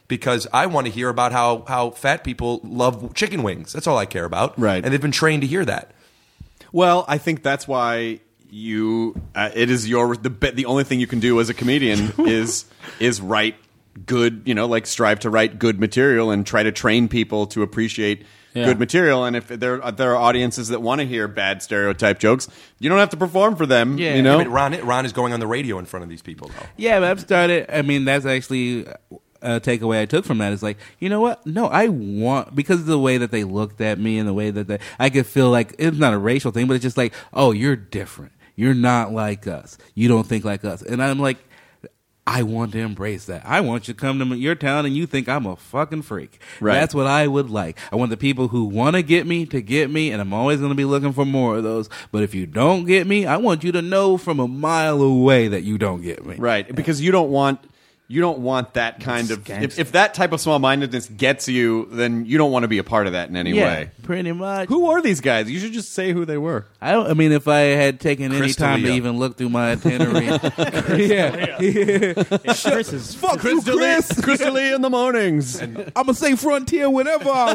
because I want to hear about how, how fat people love chicken wings. That's all I care about. Right. And they've been trained to hear that. Well, I think that's why you. Uh, it is your the be- the only thing you can do as a comedian is is write good. You know, like strive to write good material and try to train people to appreciate Yeah. good material. And if there are, there are audiences that want to hear bad stereotype jokes, you don't have to perform for them. Yeah. You know, I mean, Ron, Ron is going on the radio in front of these people, though. Yeah, but I've started. I mean, that's actually a takeaway I took from that. Is like, you know what? No, I want because of the way that they looked at me and the way that they, I could feel like it's not a racial thing, but it's just like, oh, you're different. You're not like us. You don't think like us. And I'm like, I want to embrace that. I want you to come to your town and you think I'm a fucking freak. Right. That's what I would like. I want the people who want to get me to get me, and I'm always going to be looking for more of those. But if you don't get me, I want you to know from a mile away that you don't get me. right? Because you don't want. You don't want that kind of if, if that type of small-mindedness gets you, then you don't want to be a part of that in any Yeah, way. pretty much. Who are these guys? You should just say who they were. I don't. I mean, if I had taken any Chris time to D'Elia. even look through my itinerary, yeah, Chris is fuck you, Chris. Crystal in the mornings. I'm gonna say Frontier whenever I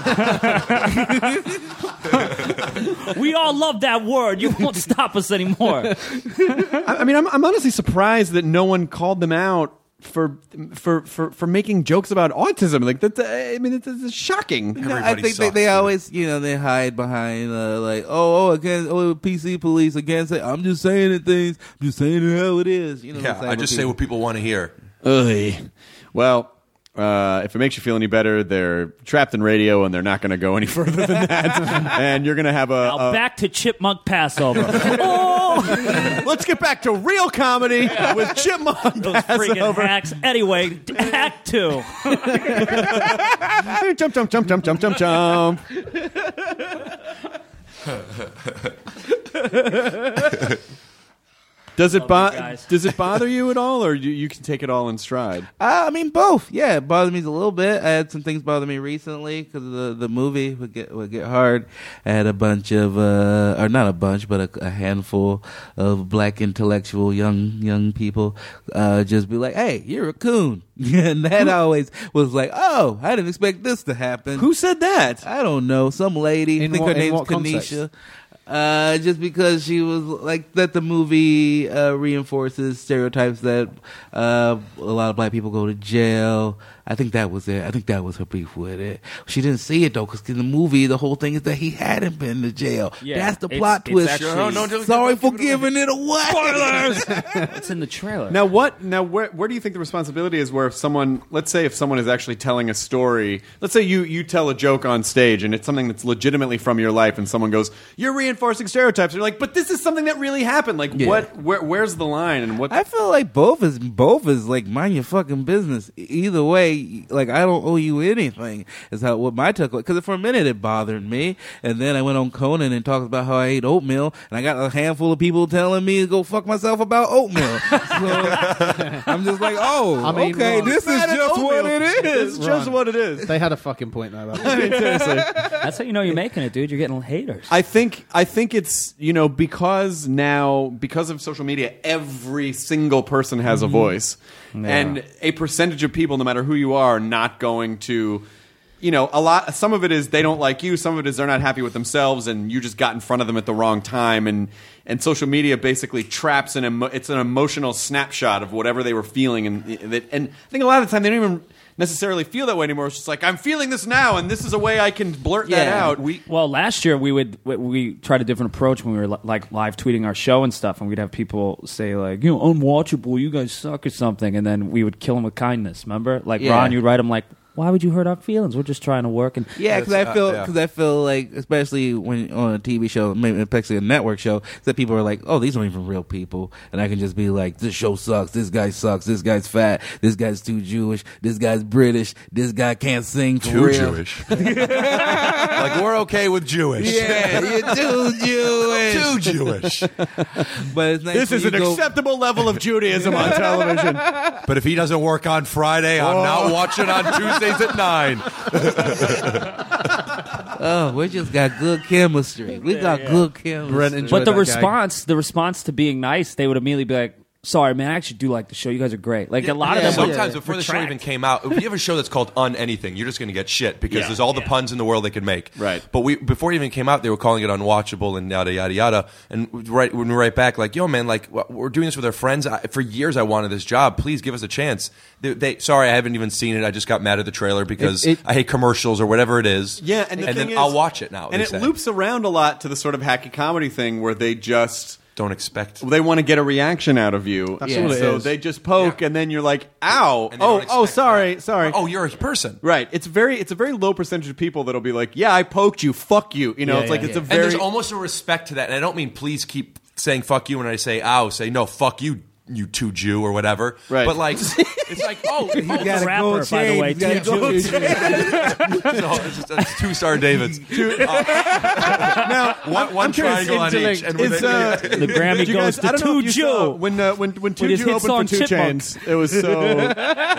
want. we all love that word. You won't stop us anymore. I, I mean, I'm, I'm honestly surprised that no one called them out for for for, for making jokes about autism. Like that's, I mean, it's, it's shocking. No, I Everybody think they, sucks, they dude. always, you know, they hide behind uh, like, oh, oh, against, oh, P C police against it. I'm just saying it things. I'm just saying it how it is. You know, Yeah, the same I just with say what people want to hear. Ugh. Well, uh, if it makes you feel any better, they're trapped in radio and they're not going to go any further than that. And you're going to have a, Now a back to Chipmunk Passover. oh, let's get back to real comedy with Chipmunk those freaking Passover. hacks. Anyway, Act Two. Jump, jump, jump, jump, jump, jump, jump. Does it Love bo- you guys. does it bother you at all, or you, you can take it all in stride? Uh, I mean, both. Yeah, it bothered me a little bit. I had some things bother me recently because the the movie would get would get hard. I had a bunch of, uh, or not a bunch, but a, a handful of black intellectual young young people uh, just be like, "Hey, you're a coon," and that always was like, "Oh, I didn't expect this to happen." Who said that? I don't know. Some lady. I In think what- her in name's what context? Kanisha. Uh, just because she was like that, the movie uh, reinforces stereotypes that uh, a lot of black people go to jail. I think that was it. I think that was her beef with it. She didn't see it though, because in the movie, the whole thing is that he hadn't been to jail. Yeah, That's the it's- plot it's twist. actually- No, no, don't- Sorry don't for give it giving it away. It's in the trailer. Now what? Now where? Where do you think the responsibility is? Where if someone, let's say, if someone is actually telling a story, let's say you you tell a joke on stage and it's something that's legitimately from your life, and someone goes, "You're reinforcing stereotypes." You're like, "But this is something that really happened." Like, Yeah. what? Where, where's the line? And what? I feel like both is both is like mind your fucking business. Either way, like I don't owe you anything. Is how what my takeaway. Because for a minute it bothered me, and then I went on Conan and talked about how I ate oatmeal, and I got a handful of people telling me to go fuck myself about oatmeal. So I'm just like, oh, I mean, okay, Ron, this is just what it is. It's just what it is. They had a fucking point there. About I mean, seriously. That's how you know you're making it, dude. You're getting haters. I think I think it's, you know, because now because of social media, every single person has a voice, and a percentage of people, no matter who you are, are not going to, you know, a lot. Some of it is they don't like you. Some of it is they're not happy with themselves, and you just got in front of them at the wrong time. And and social media basically traps an emo- it's an emotional snapshot of whatever they were feeling, and that. And I think a lot of the time they don't even necessarily feel that way anymore. It's just like, I'm feeling this now, and this is a way I can blurt that Yeah, out. We Well, last year we would we, we tried a different approach when we were li- like live tweeting our show and stuff, and we'd have people say like, you know, unwatchable, you guys suck or something, and then we would kill them with kindness. Remember, like Yeah. Ron, you'd write them like, why would you hurt our feelings? We're just trying to work. And Yeah, because I That's, uh, feel yeah. because I feel like, especially when on a T V show, maybe especially a network show, that people are like, "Oh, these aren't even real people," and I can just be like, "This show sucks. This guy sucks. This guy's fat. This guy's too Jewish. This guy's British. This guy can't sing for too real." Jewish. Like we're okay with Jewish. Yeah, you're too Jewish. Too Jewish. But it's nice This when is you an go- acceptable level of Judaism on television. But if he doesn't work on Friday, I'm not watching on Tuesdays at nine. Oh, we just got good chemistry. We got good chemistry. Brent enjoyed but the that gag. response, the response to being nice, they would immediately be like, sorry, man, I actually do like the show. You guys are great. Like a lot Yeah. of them. would Sometimes before the show retract. even came out, if you have a show that's called Un Anything, you're just going to get shit because Yeah. there's all the puns in the world they could make. Right. But we before it even came out, they were calling it unwatchable and yada yada yada. And right when we write back, like, yo, man, like we're doing this with our friends. I, for years, I wanted this job. Please give us a chance. They, they sorry, I haven't even seen it. I just got mad at the trailer because It- it- I hate commercials or whatever it is. Yeah, and the and thing then is, I'll watch it now. And they it say. loops around a lot to the sort of hacky comedy thing where they just Don't expect. they want to get a reaction out of you. That's all it so is. they just poke, Yeah. and then you're like, "Ow! And they Oh, don't oh, expect sorry, that. sorry." Oh, you're a person. Right. It's very it's a very low percentage of people that'll be like, "Yeah, I poked you. Fuck you." You know, Yeah, it's like yeah, it's a yeah. very And there's almost a respect to that. And I don't mean please keep saying fuck you when I say ow. Say no, fuck you, you two Jew or whatever. Right. But like, it's like, oh, oh He's got a a rapper, gold by the chain. way. He's got a Two gold Jews. no, it's just it's two star Davids. now One, one I'm curious, triangle on interlinked. each. And when Is, they- uh, The Grammy Did you goes guys, I to don't know if Two you saw Jew. when uh, when when Two his Jew hit opened song for Two Chipmunk. Chains. It was so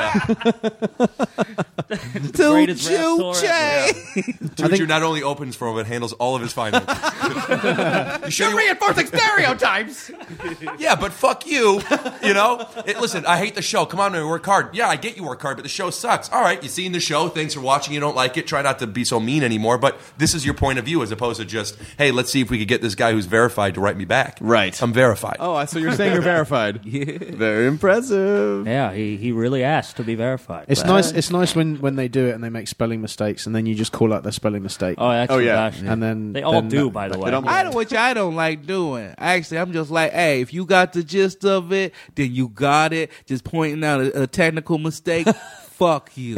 Two Greatest rap Jew star Chain. Two Jew not only opens for him, but handles all of his finances. you sure you- reinforcing stereotypes. yeah, but fuck you. You know? It, listen, I hate the show. Come on, man, work hard. Yeah, I get you work hard, but the show sucks. All right, you seen the show. Thanks for watching. You don't like it. Try not to be so mean anymore. But this is your point of view as opposed to just, hey, let's see if we could get this guy who's verified to write me back. Right. I'm verified. Oh, so you're saying you're verified? Yeah. Very impressive. Yeah, he, he really asked to be verified. It's But- nice. It's nice when, when they do it and they make spelling mistakes, and then you just call out their spelling mistake. Oh, that's Oh, yeah. actually. And then They all then do, that- by the that- way. don't- I don't, which I don't like doing. Actually, I'm just like, hey, if you got the gist of it, then you got it. Just pointing out a, a technical mistake, fuck you.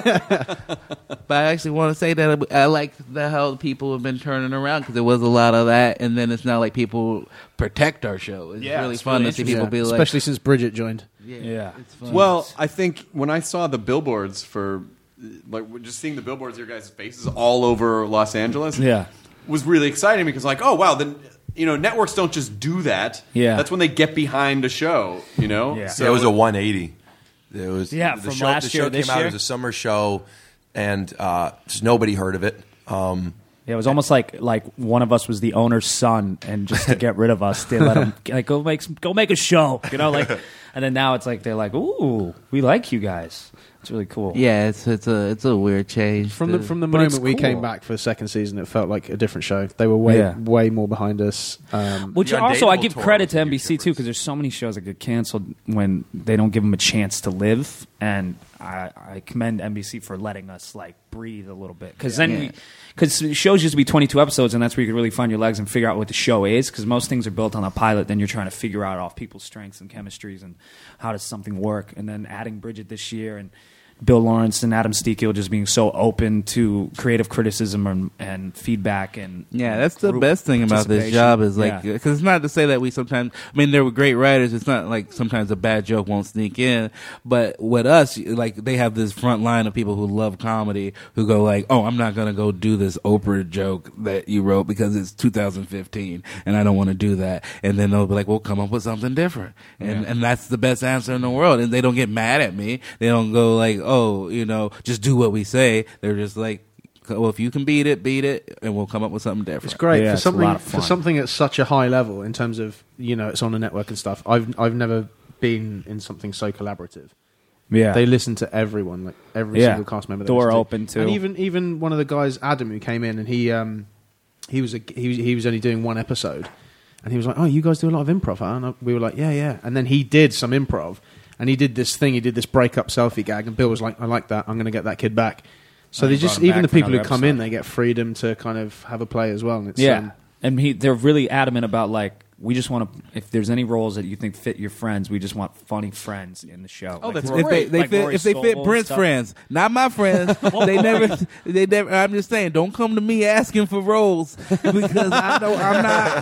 But I actually want to say that I like the how people have been turning around because there was a lot of that, and then it's not like people protect our show. It's Yeah, really it's fun really to see people Yeah. be like, especially since Bridget joined. Yeah. it's fun. Well, I think when I saw the billboards for, like, just seeing the billboards of your guys' faces all over Los Angeles, Yeah. was really exciting because, like, oh wow, then you know, networks don't just do that. Yeah. that's when they get behind a show. You know, Yeah. So it was a one eighty. It was Yeah, the from show, last the show year to came this out. year? It was a summer show, and uh, just nobody heard of it. Um, Yeah, it was almost like like one of us was the owner's son, and just to get rid of us, they let him like go make some, go make a show, you know, like. And then now it's like they're like, ooh, we like you guys. It's really cool. yeah, it's it's a it's a weird change From the to- from the But it's moment we cool. came back for the second season, it felt like a different show. They were way Yeah. way more behind us. Um, Which The also I Undateable give tour credit was to a N B huge C too, because there's so many shows that get canceled when they don't give them a chance to live, and I, I commend N B C for letting us like breathe a little bit, because then Yeah. we, because shows used to be twenty-two episodes, and that's where you could really find your legs and figure out what the show is, because most things are built on a pilot, then you're trying to figure out off people's strengths and chemistries and how does something work, and then adding Bridget this year and Bill Lawrence and Adam Steele just being so open to creative criticism and, and feedback and Yeah, that's the group best thing about this participation. job is like, Yeah. because it's not to say that we sometimes, I mean, they were great writers. It's not like sometimes a bad joke won't sneak in, but with us, like they have this front line of people who love comedy who go like, oh, I'm not going to go do this Oprah joke that you wrote because it's two thousand fifteen and I don't want to do that. And then they'll be like, well, come up with something different. And, and that's the best answer in the world. And they don't get mad at me. They don't go like, oh, you know, just do what we say. They're just like, well, if you can beat it, beat it, and we'll come up with something different. It's great Yeah, for it's a something lot of for fun. something at such a high level in terms of, you know, it's on a network and stuff. I've I've never been in something so collaborative. yeah. They listen to everyone, like every Yeah. single cast member. they Door listen to. open, too. And even even one of the guys, Adam, who came in and he um he was a, he was he was only doing one episode, and he was like, "Oh, you guys do a lot of improv, huh?" And I- we were like, "Yeah, yeah." And then he did some improv, and he did this thing. He did this breakup selfie gag, and Bill was like, "I like that. I'm going to get that kid back." So And they he just brought him even the back for people who another come in, episode. they get freedom to kind of have a play as well. And it's, Yeah, um, and he they're really adamant about like we just want to. If there's any roles that you think fit your friends, we just want funny friends in the show. Oh, Like, that's Rory- If they, they like fit, Rory if they fit Scovel Brent's stuff. friends, not my friends, they never, they never. I'm just saying, don't come to me asking for roles because I know I'm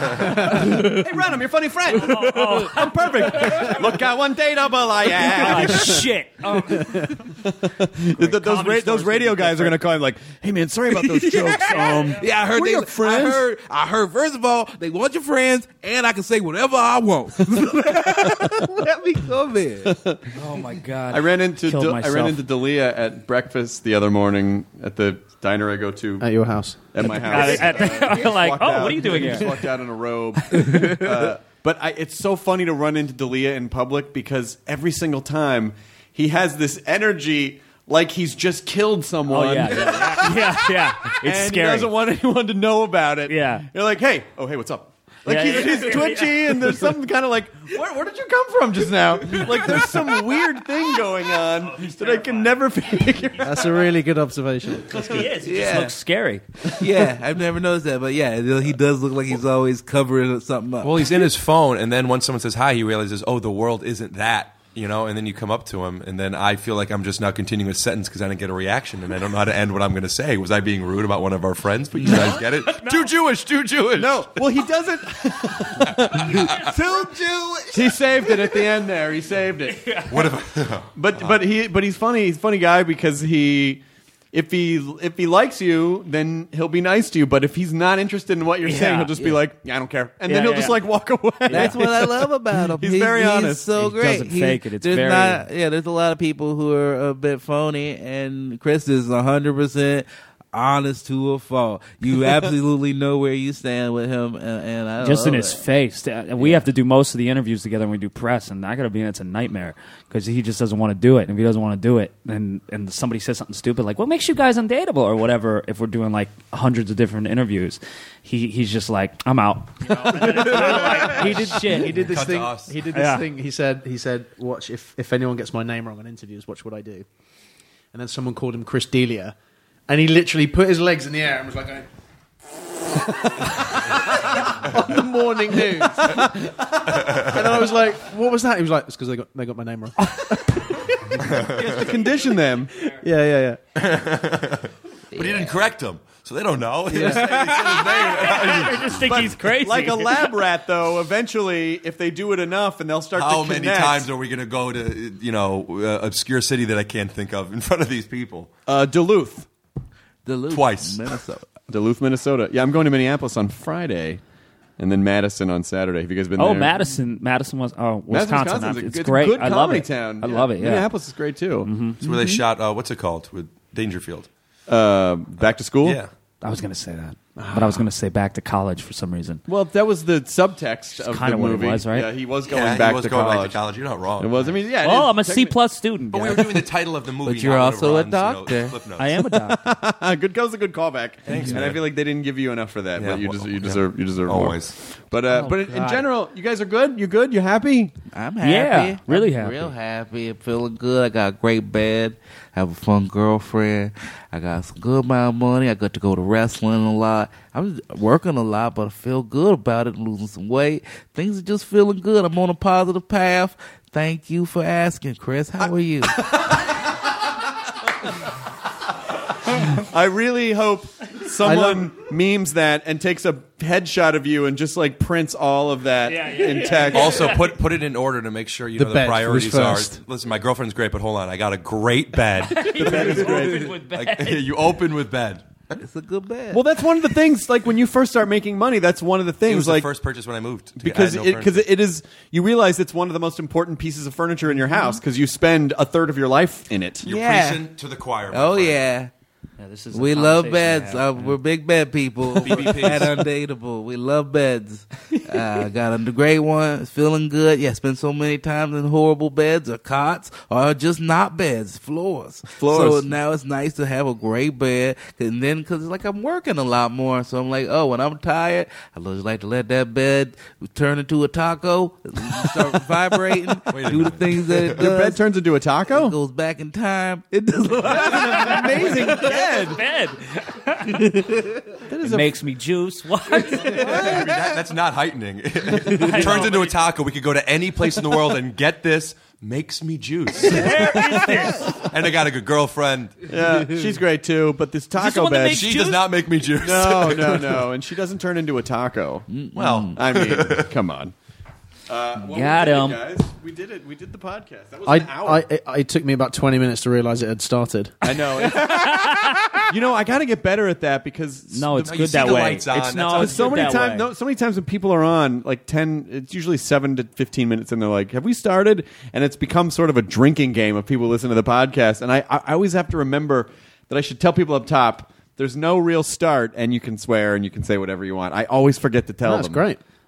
not. Hey, Random, your funny friend. oh, I'm perfect. Look at one dateable I am. Oh shit! Oh, Th- those Comedy ra- stores those radio would be guys are different. going to call him like, "Hey man, sorry about those jokes." Um, Yeah, I heard We're they. your friends. I heard. I heard. First of all, they want your friends, and I can say whatever I want. Let me come in. oh my god! I ran into Killed D- I myself. ran into Dalia at breakfast the other morning at the diner I go to at your house. at my house. At- at- like, Walked oh, out. what are you doing Just here? walked out in a robe. uh, But I, it's so funny to run into D'Elia in public because every single time he has this energy like he's just killed someone. Oh, yeah, yeah, yeah, yeah. It's and scary. he doesn't want anyone to know about it. Yeah. You're like, hey, oh, hey, what's up? Like, Yeah, he's, yeah. he's twitchy, and there's something kind of like, where, where did you come from just now? Like, there's some weird thing going on that I can never figure out. That's a really good observation. He is. He Yeah. just looks scary. Yeah, I've never noticed that, but yeah, he does look like he's always covering something up. Well, he's in his phone, and then when someone says hi, he realizes, oh, the world isn't that. You know, and then you come up to him, and then I feel like I'm just now continuing a sentence because I didn't get a reaction, and I don't know how to end what I'm going to say. Was I being rude about one of our friends? But you guys get it? Too Jewish, too Jewish. No, well, he doesn't. Too Jewish. He saved it at the end there. He saved it. What if? But but he but he's funny. He's a funny guy because he if he if he likes you, then he'll be nice to you. But if he's not interested in what you're saying, Yeah, he'll just be yeah. like, yeah, I don't care, and Yeah, then he'll yeah, just yeah. like walk away. That's what I love about him. He's very honest. He's so He great. doesn't fake it. It's there's very- not, yeah. There's a lot of people who are a bit phony, and Chris is one hundred percent honest to a fault. You absolutely know where you stand with him, and, and I Just in love his it. face. Uh, We have to do most of the interviews together when we do press, and I got to be in. It's a nightmare because he just doesn't want to do it. And if he doesn't want to do it, and and somebody says something stupid like, "What makes you guys undateable?" or whatever, if we're doing like hundreds of different interviews, he he's just like, "I'm out." You know? And then it's not like, He did shit. He did this Cut to thing. us. He did this Yeah. thing. He said. He said, "Watch if if anyone gets my name wrong on interviews, watch what I do." And then someone called him Chris D'Elia, and he literally put his legs in the air and was like, going, on the morning news. And I was like, "What was that?" He was like, "It's because they got they got my name wrong." He has to condition them. yeah, yeah, yeah. But he didn't correct him, so they don't know. He Yeah. said his name. I just think he's crazy. Like a lab rat, though, eventually, if they do it enough, and they'll start How to many connect. times are we going to go to, you know, uh, obscure city that I can't think of in front of these people? Uh, Duluth, Duluth, Twice. Minnesota. Duluth, Minnesota. Yeah, I'm going to Minneapolis on Friday, and then Madison on Saturday. Have you guys been oh, there? Madison, Madison was oh Madison, Wisconsin. Wisconsin's a- it's, it's a great. good I love comedy it. town. I Yeah. love it. Yeah. Minneapolis is great too. It's where they shot, uh, what's it called, with Dangerfield. Uh, back to school. Yeah. I was going to say that, but I was going to say back to college for some reason. Well, that was the subtext of kinda the what it movie. was, right? Yeah, he was going Yeah, back he was to going college. back to college. You're not wrong. It was. I mean, yeah. it Well, is I'm a C technically- plus student. But we guys. were doing the title of the movie. But you're not also what a it runs, you know, doctor. Flip notes. I am a doctor. good. That was a good callback. Thanks, and man. I feel like they didn't give you enough for that, Yeah, but you, well, des- you yeah. deserve. You deserve Always. more. But uh, Oh, but in God. general, you guys are good. You good? You happy? I'm happy. Yeah, really I'm happy. Real happy. I'm feeling good. I got a great bed. I have a fun girlfriend. I got some good amount of money. I got to go to wrestling a lot. I'm just working a lot, but I feel good about it. I'm losing some weight. Things are just feeling good. I'm on a positive path. Thank you for asking, Chris. How are you? I really hope someone memes that and takes a headshot of you and just like prints all of that Yeah, yeah, in yeah. text. Also, put put it in order to make sure you The know the bed priorities was are. first. Listen, my girlfriend's great, but hold on, I got a great bed. the bed is great. Open with bed. Like, you open with bed. It's a good bed. Well, that's one of the things. Like when you first start making money, that's one of the It things. was like the first purchase when I moved to- I because had no it, because furniture. it is you realize it's one of the most important pieces of furniture in your house because you spend a third of your life in it. You're Yeah. preaching to the choir. my oh, friend. yeah. Yeah, this is a We love conversation beds. to have. Uh, we're big bed people. B B Ps. At Undateable. We love beds. Uh, got a great one. It's feeling good. Yeah, spent so many times in horrible beds or cots or just not beds, floors. Floors. So now it's nice to have a great bed. And then, because it's like I'm working a lot more. So I'm like, oh, when I'm tired, I just like to let that bed turn into a taco, start vibrating, Wait a do the minute. things that it does. Your bed turns into a It taco. goes back in time. It does. Amazing bed. Bed. That is It a makes me juice. What? I mean, that, that's not heightening. It turns into a taco. We could go to any place in the world and get this. Makes me juice. Where is this? And I got a good girlfriend. yeah. She's great too, but this the taco one that bed. makes She juice? does not make me juice. no, no, no, and she doesn't turn into a taco. Well, I mean, come on. Uh, well, Got we did him. it, guys. We did it. We did the podcast. That was I, an hour. I, it, it took me about twenty minutes to realize it had started. I know. It's- you know, I got to get better at that because No, it's No, you good see that the way. lights on, It's that's no, all. it's so good many that times. way. No, so many times when people are on, like ten, it's usually seven to fifteen minutes, and they're like, "Have we started?" And it's become sort of a drinking game of people listening to the podcast. And I, I, I always have to remember that I should tell people up top, "There's no real start, and you can swear and you can say whatever you want." I always forget to tell That's them. great.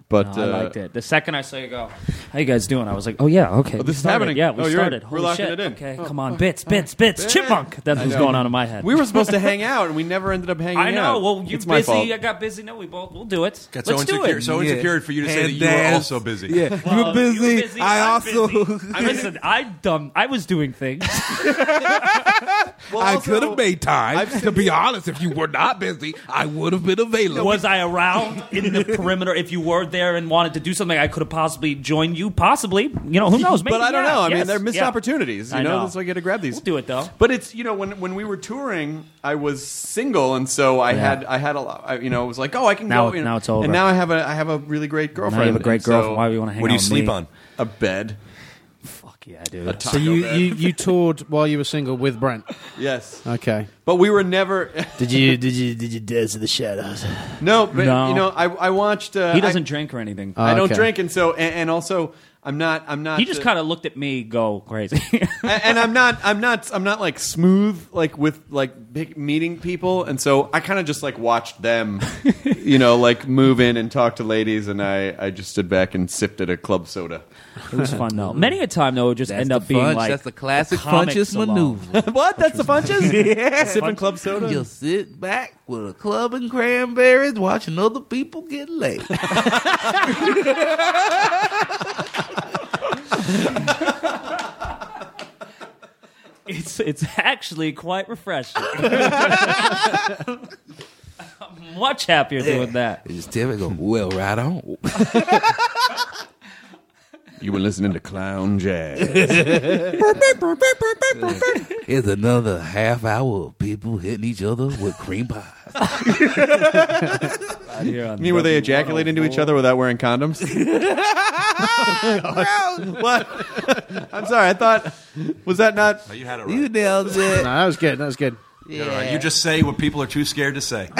But No, I uh, liked it. The second I saw you go, how you guys doing? I was like, oh yeah, okay. Oh, this we is started. happening. Yeah, we Oh, you're started. in. We're Holy locking shit. it in. Okay, Oh, come on, oh, bits, bits, bits, chipmunk. That's what's going on in my head. we were supposed to hang out, and we never ended up hanging I know. out. Well, you're it's my fault. busy. I got busy. No, we both. We'll do it. Got so Let's do insecure, it. so Yeah. insecure for you to say that Hand you were dance. also busy. Yeah, Well, you were busy. you were busy. I I'm also. busy. I listen. I done. I was doing things. Well, I also- could have made time. I've To be honest, if you were not busy, I would have been available. Was I around in the perimeter? If you were there and wanted to do something, I could have possibly joined you. Possibly, you know, who knows? Maybe, But I don't yeah. know. I mean, Yes. they're missed Yeah. opportunities. You I know, know. that's why I got to grab these. We'll do it though. But it's you know when when we were touring, I was single, and so I Yeah. had I had a lot. I, you know, it was like, oh, I can Now- go. You know, now it's over. And now I have a I have a really great Now girlfriend. you have a great and so- girlfriend. Why do you want to hang What do out you with sleep me? on? A bed. Fuck yeah, dude. So you, you, you toured while you were single with Brent. Yes, Okay. but we were never. Did you did you did you dance in the shadows? no, but No. you know, I I watched. Uh, He doesn't I, drink or anything. I don't okay. drink, and so and, and also I'm not. I'm not. he just uh, kind of looked at me, go crazy. and, and I'm not, I'm not, I'm not like smooth, like with like big meeting people, and so I kind of just like watched them, you know, like move in and talk to ladies, and I, I just stood back and sipped at a club soda. It was fun though. Many a time though, it would just That's end the up being funch. like That's the classic a comic funches salon. maneuver. What? That's the punches? Yeah. Sipping club soda. You'll sit back with a club and cranberries, watching other people get laid. It's it's actually quite refreshing. I'm much happier doing that. You just tell me, go, well, right on. You were listening to Clown Jazz. Here's another half hour of people hitting each other with cream pie. Out here on I mean, were they ejaculate into each other without wearing condoms? What? I'm sorry. I thought was that not? No, you had it right. You nailed No, it. that was good. That was good. You, had it right. You just say what people are too scared to say.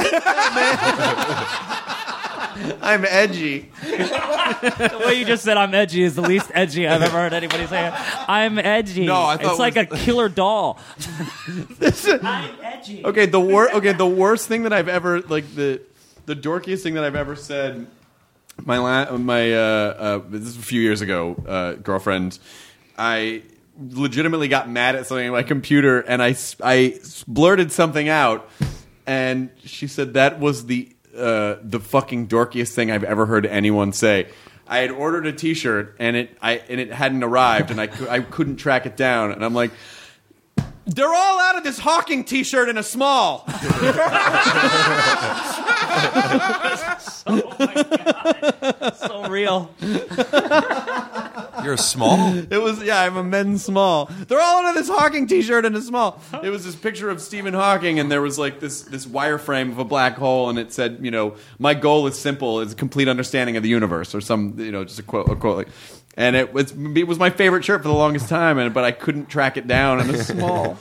I'm edgy. The way you just said I'm edgy is the least edgy I've ever heard anybody say it. I'm edgy. No, I thought it's like it a was- killer doll. I'm edgy. Okay, the wor- Okay, the worst thing that I've ever like the the dorkiest thing that I've ever said. My la- my uh, uh, this is a few years ago. Uh, girlfriend, I legitimately got mad at something on my computer, and I s- I s- blurted something out, and she said that was the uh, the fucking dorkiest thing I've ever heard anyone say. I had ordered a T-shirt, and it I and it hadn't arrived, and I cou- I couldn't track it down, and I'm like. They're all out of this Hawking T-shirt in a small. Oh my god, so real. You're a small? It was yeah, I'm a men's small. They're all out of this Hawking T-shirt in a small. It was this picture of Stephen Hawking, and there was like this this wireframe of a black hole, and it said, you know, my goal is simple: is a complete understanding of the universe, or some, you know, just a quote, a quote like. And it was it was my favorite shirt for the longest time, and but I couldn't track it down in a small.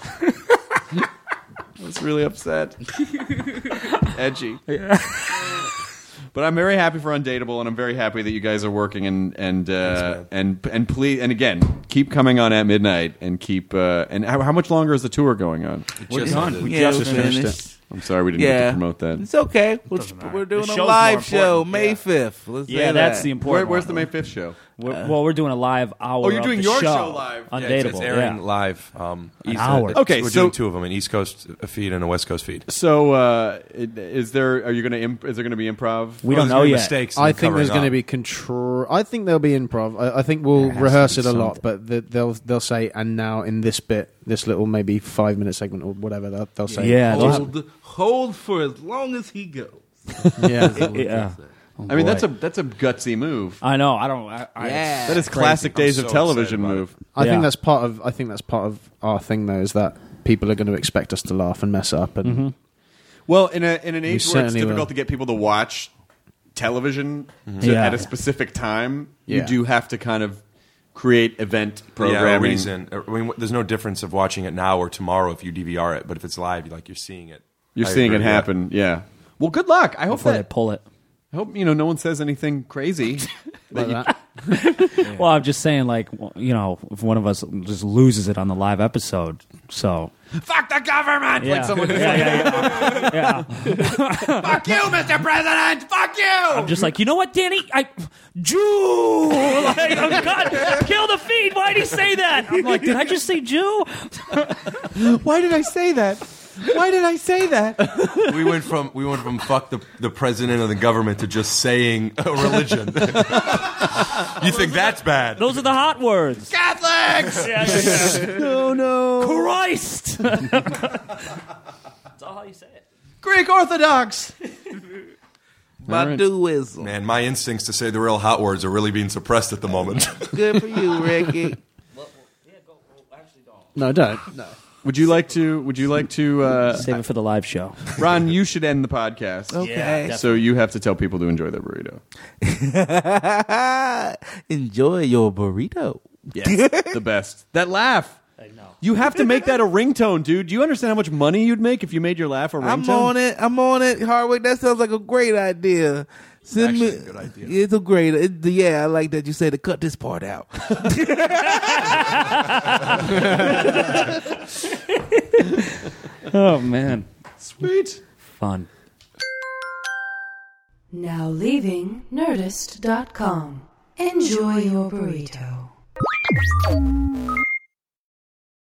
I was really upset. Edgy. Yeah. But I'm very happy for Undateable, and I'm very happy that you guys are working and and uh, Thanks, and and please and again keep coming on at midnight and keep uh, and how, how much longer is the tour going on? We're just done. done. We Yeah, just we finished finished. it. I'm sorry we didn't get Yeah. to promote that. It's okay. We're, matter. we're doing The a show's live more show important. May Yeah. fifth. Let's Yeah, say that's that. the Where, important where's the one. May fifth show? We're, well, we're doing a live hour. Oh, you're of doing the your show, show live. Yeah, Undateable. it's, it's airing yeah. live. Um, An East- hour. uh, Okay, we're so- doing two of them: an East Coast feed and a West Coast feed. So uh, is there? Are you going to? Imp- is there going to be improv? We Well, don't there's know gonna be yet. Mistakes I in think there's covering going to up. be control. I think there'll be improv. I, I think we'll There has rehearse to it be a lot, something. but the, they'll they'll say, and now in this bit, this little maybe five minute segment or whatever, they'll, they'll say, Yeah, they'll have- Hold, hold for as long as he goes. yeah. Yeah. Oh, I mean, boy. that's a that's a gutsy move. I know. I don't. I, I, Yeah. That is crazy. classic days I'm of so television excited about move. I Yeah. think that's part of. I think that's part of our thing, though, is that people are going to expect us to laugh and mess up, and Mm-hmm. Well, in a in an age where it's certainly difficult will. to get people to watch television to, Yeah. at a specific time, you Yeah. do have to kind of create event Yeah, a programming. reason. I mean, there's no difference of watching it now or tomorrow if you D V R it. But if it's live, you like you're seeing it. You're I seeing it agree, yeah. happen. Yeah. Well, good luck. I hope Before they that. pull it. I hope you know no one says anything crazy that, Like you, that. Well, I'm just saying, like, well, you know, if one of us just loses it on the live episode, so Fuck the government! yeah, Like someone yeah, yeah, yeah. yeah. Fuck you, Mister President! Fuck you! I'm just like, you know what, Danny? I Jew. Like, oh God, kill the feed. Why'd he say that? I'm like, did I just say Jew? Why did I say that? Why did I say that? We went from we went from fuck the the president of the government to just saying a religion. You think that's bad? Those are the hot words. Catholics! Yeah, yeah, yeah. No, no. Christ. That's all how you say it. Greek Orthodox! Baduism. Man, my instincts to say the real hot words are really being suppressed at the moment. Good for you, Ricky. No, don't. No. Would you like to? Would you like to? Uh, Save it for the live show. Ron, you should end the podcast. Okay. So you have to tell people to enjoy their burrito. Enjoy your burrito. Yes, the best. That laugh. I know. You have to make that a ringtone, dude. Do you understand how much money you'd make if you made your laugh a ringtone? I'm on it. I'm on it. Hardwick, that sounds like a great idea. Send Actually me, a good idea. It's a great. It, yeah, I like that you said to cut this part out. Oh man, Sweet. fun. Now leaving Nerdist dot com. Enjoy your burrito.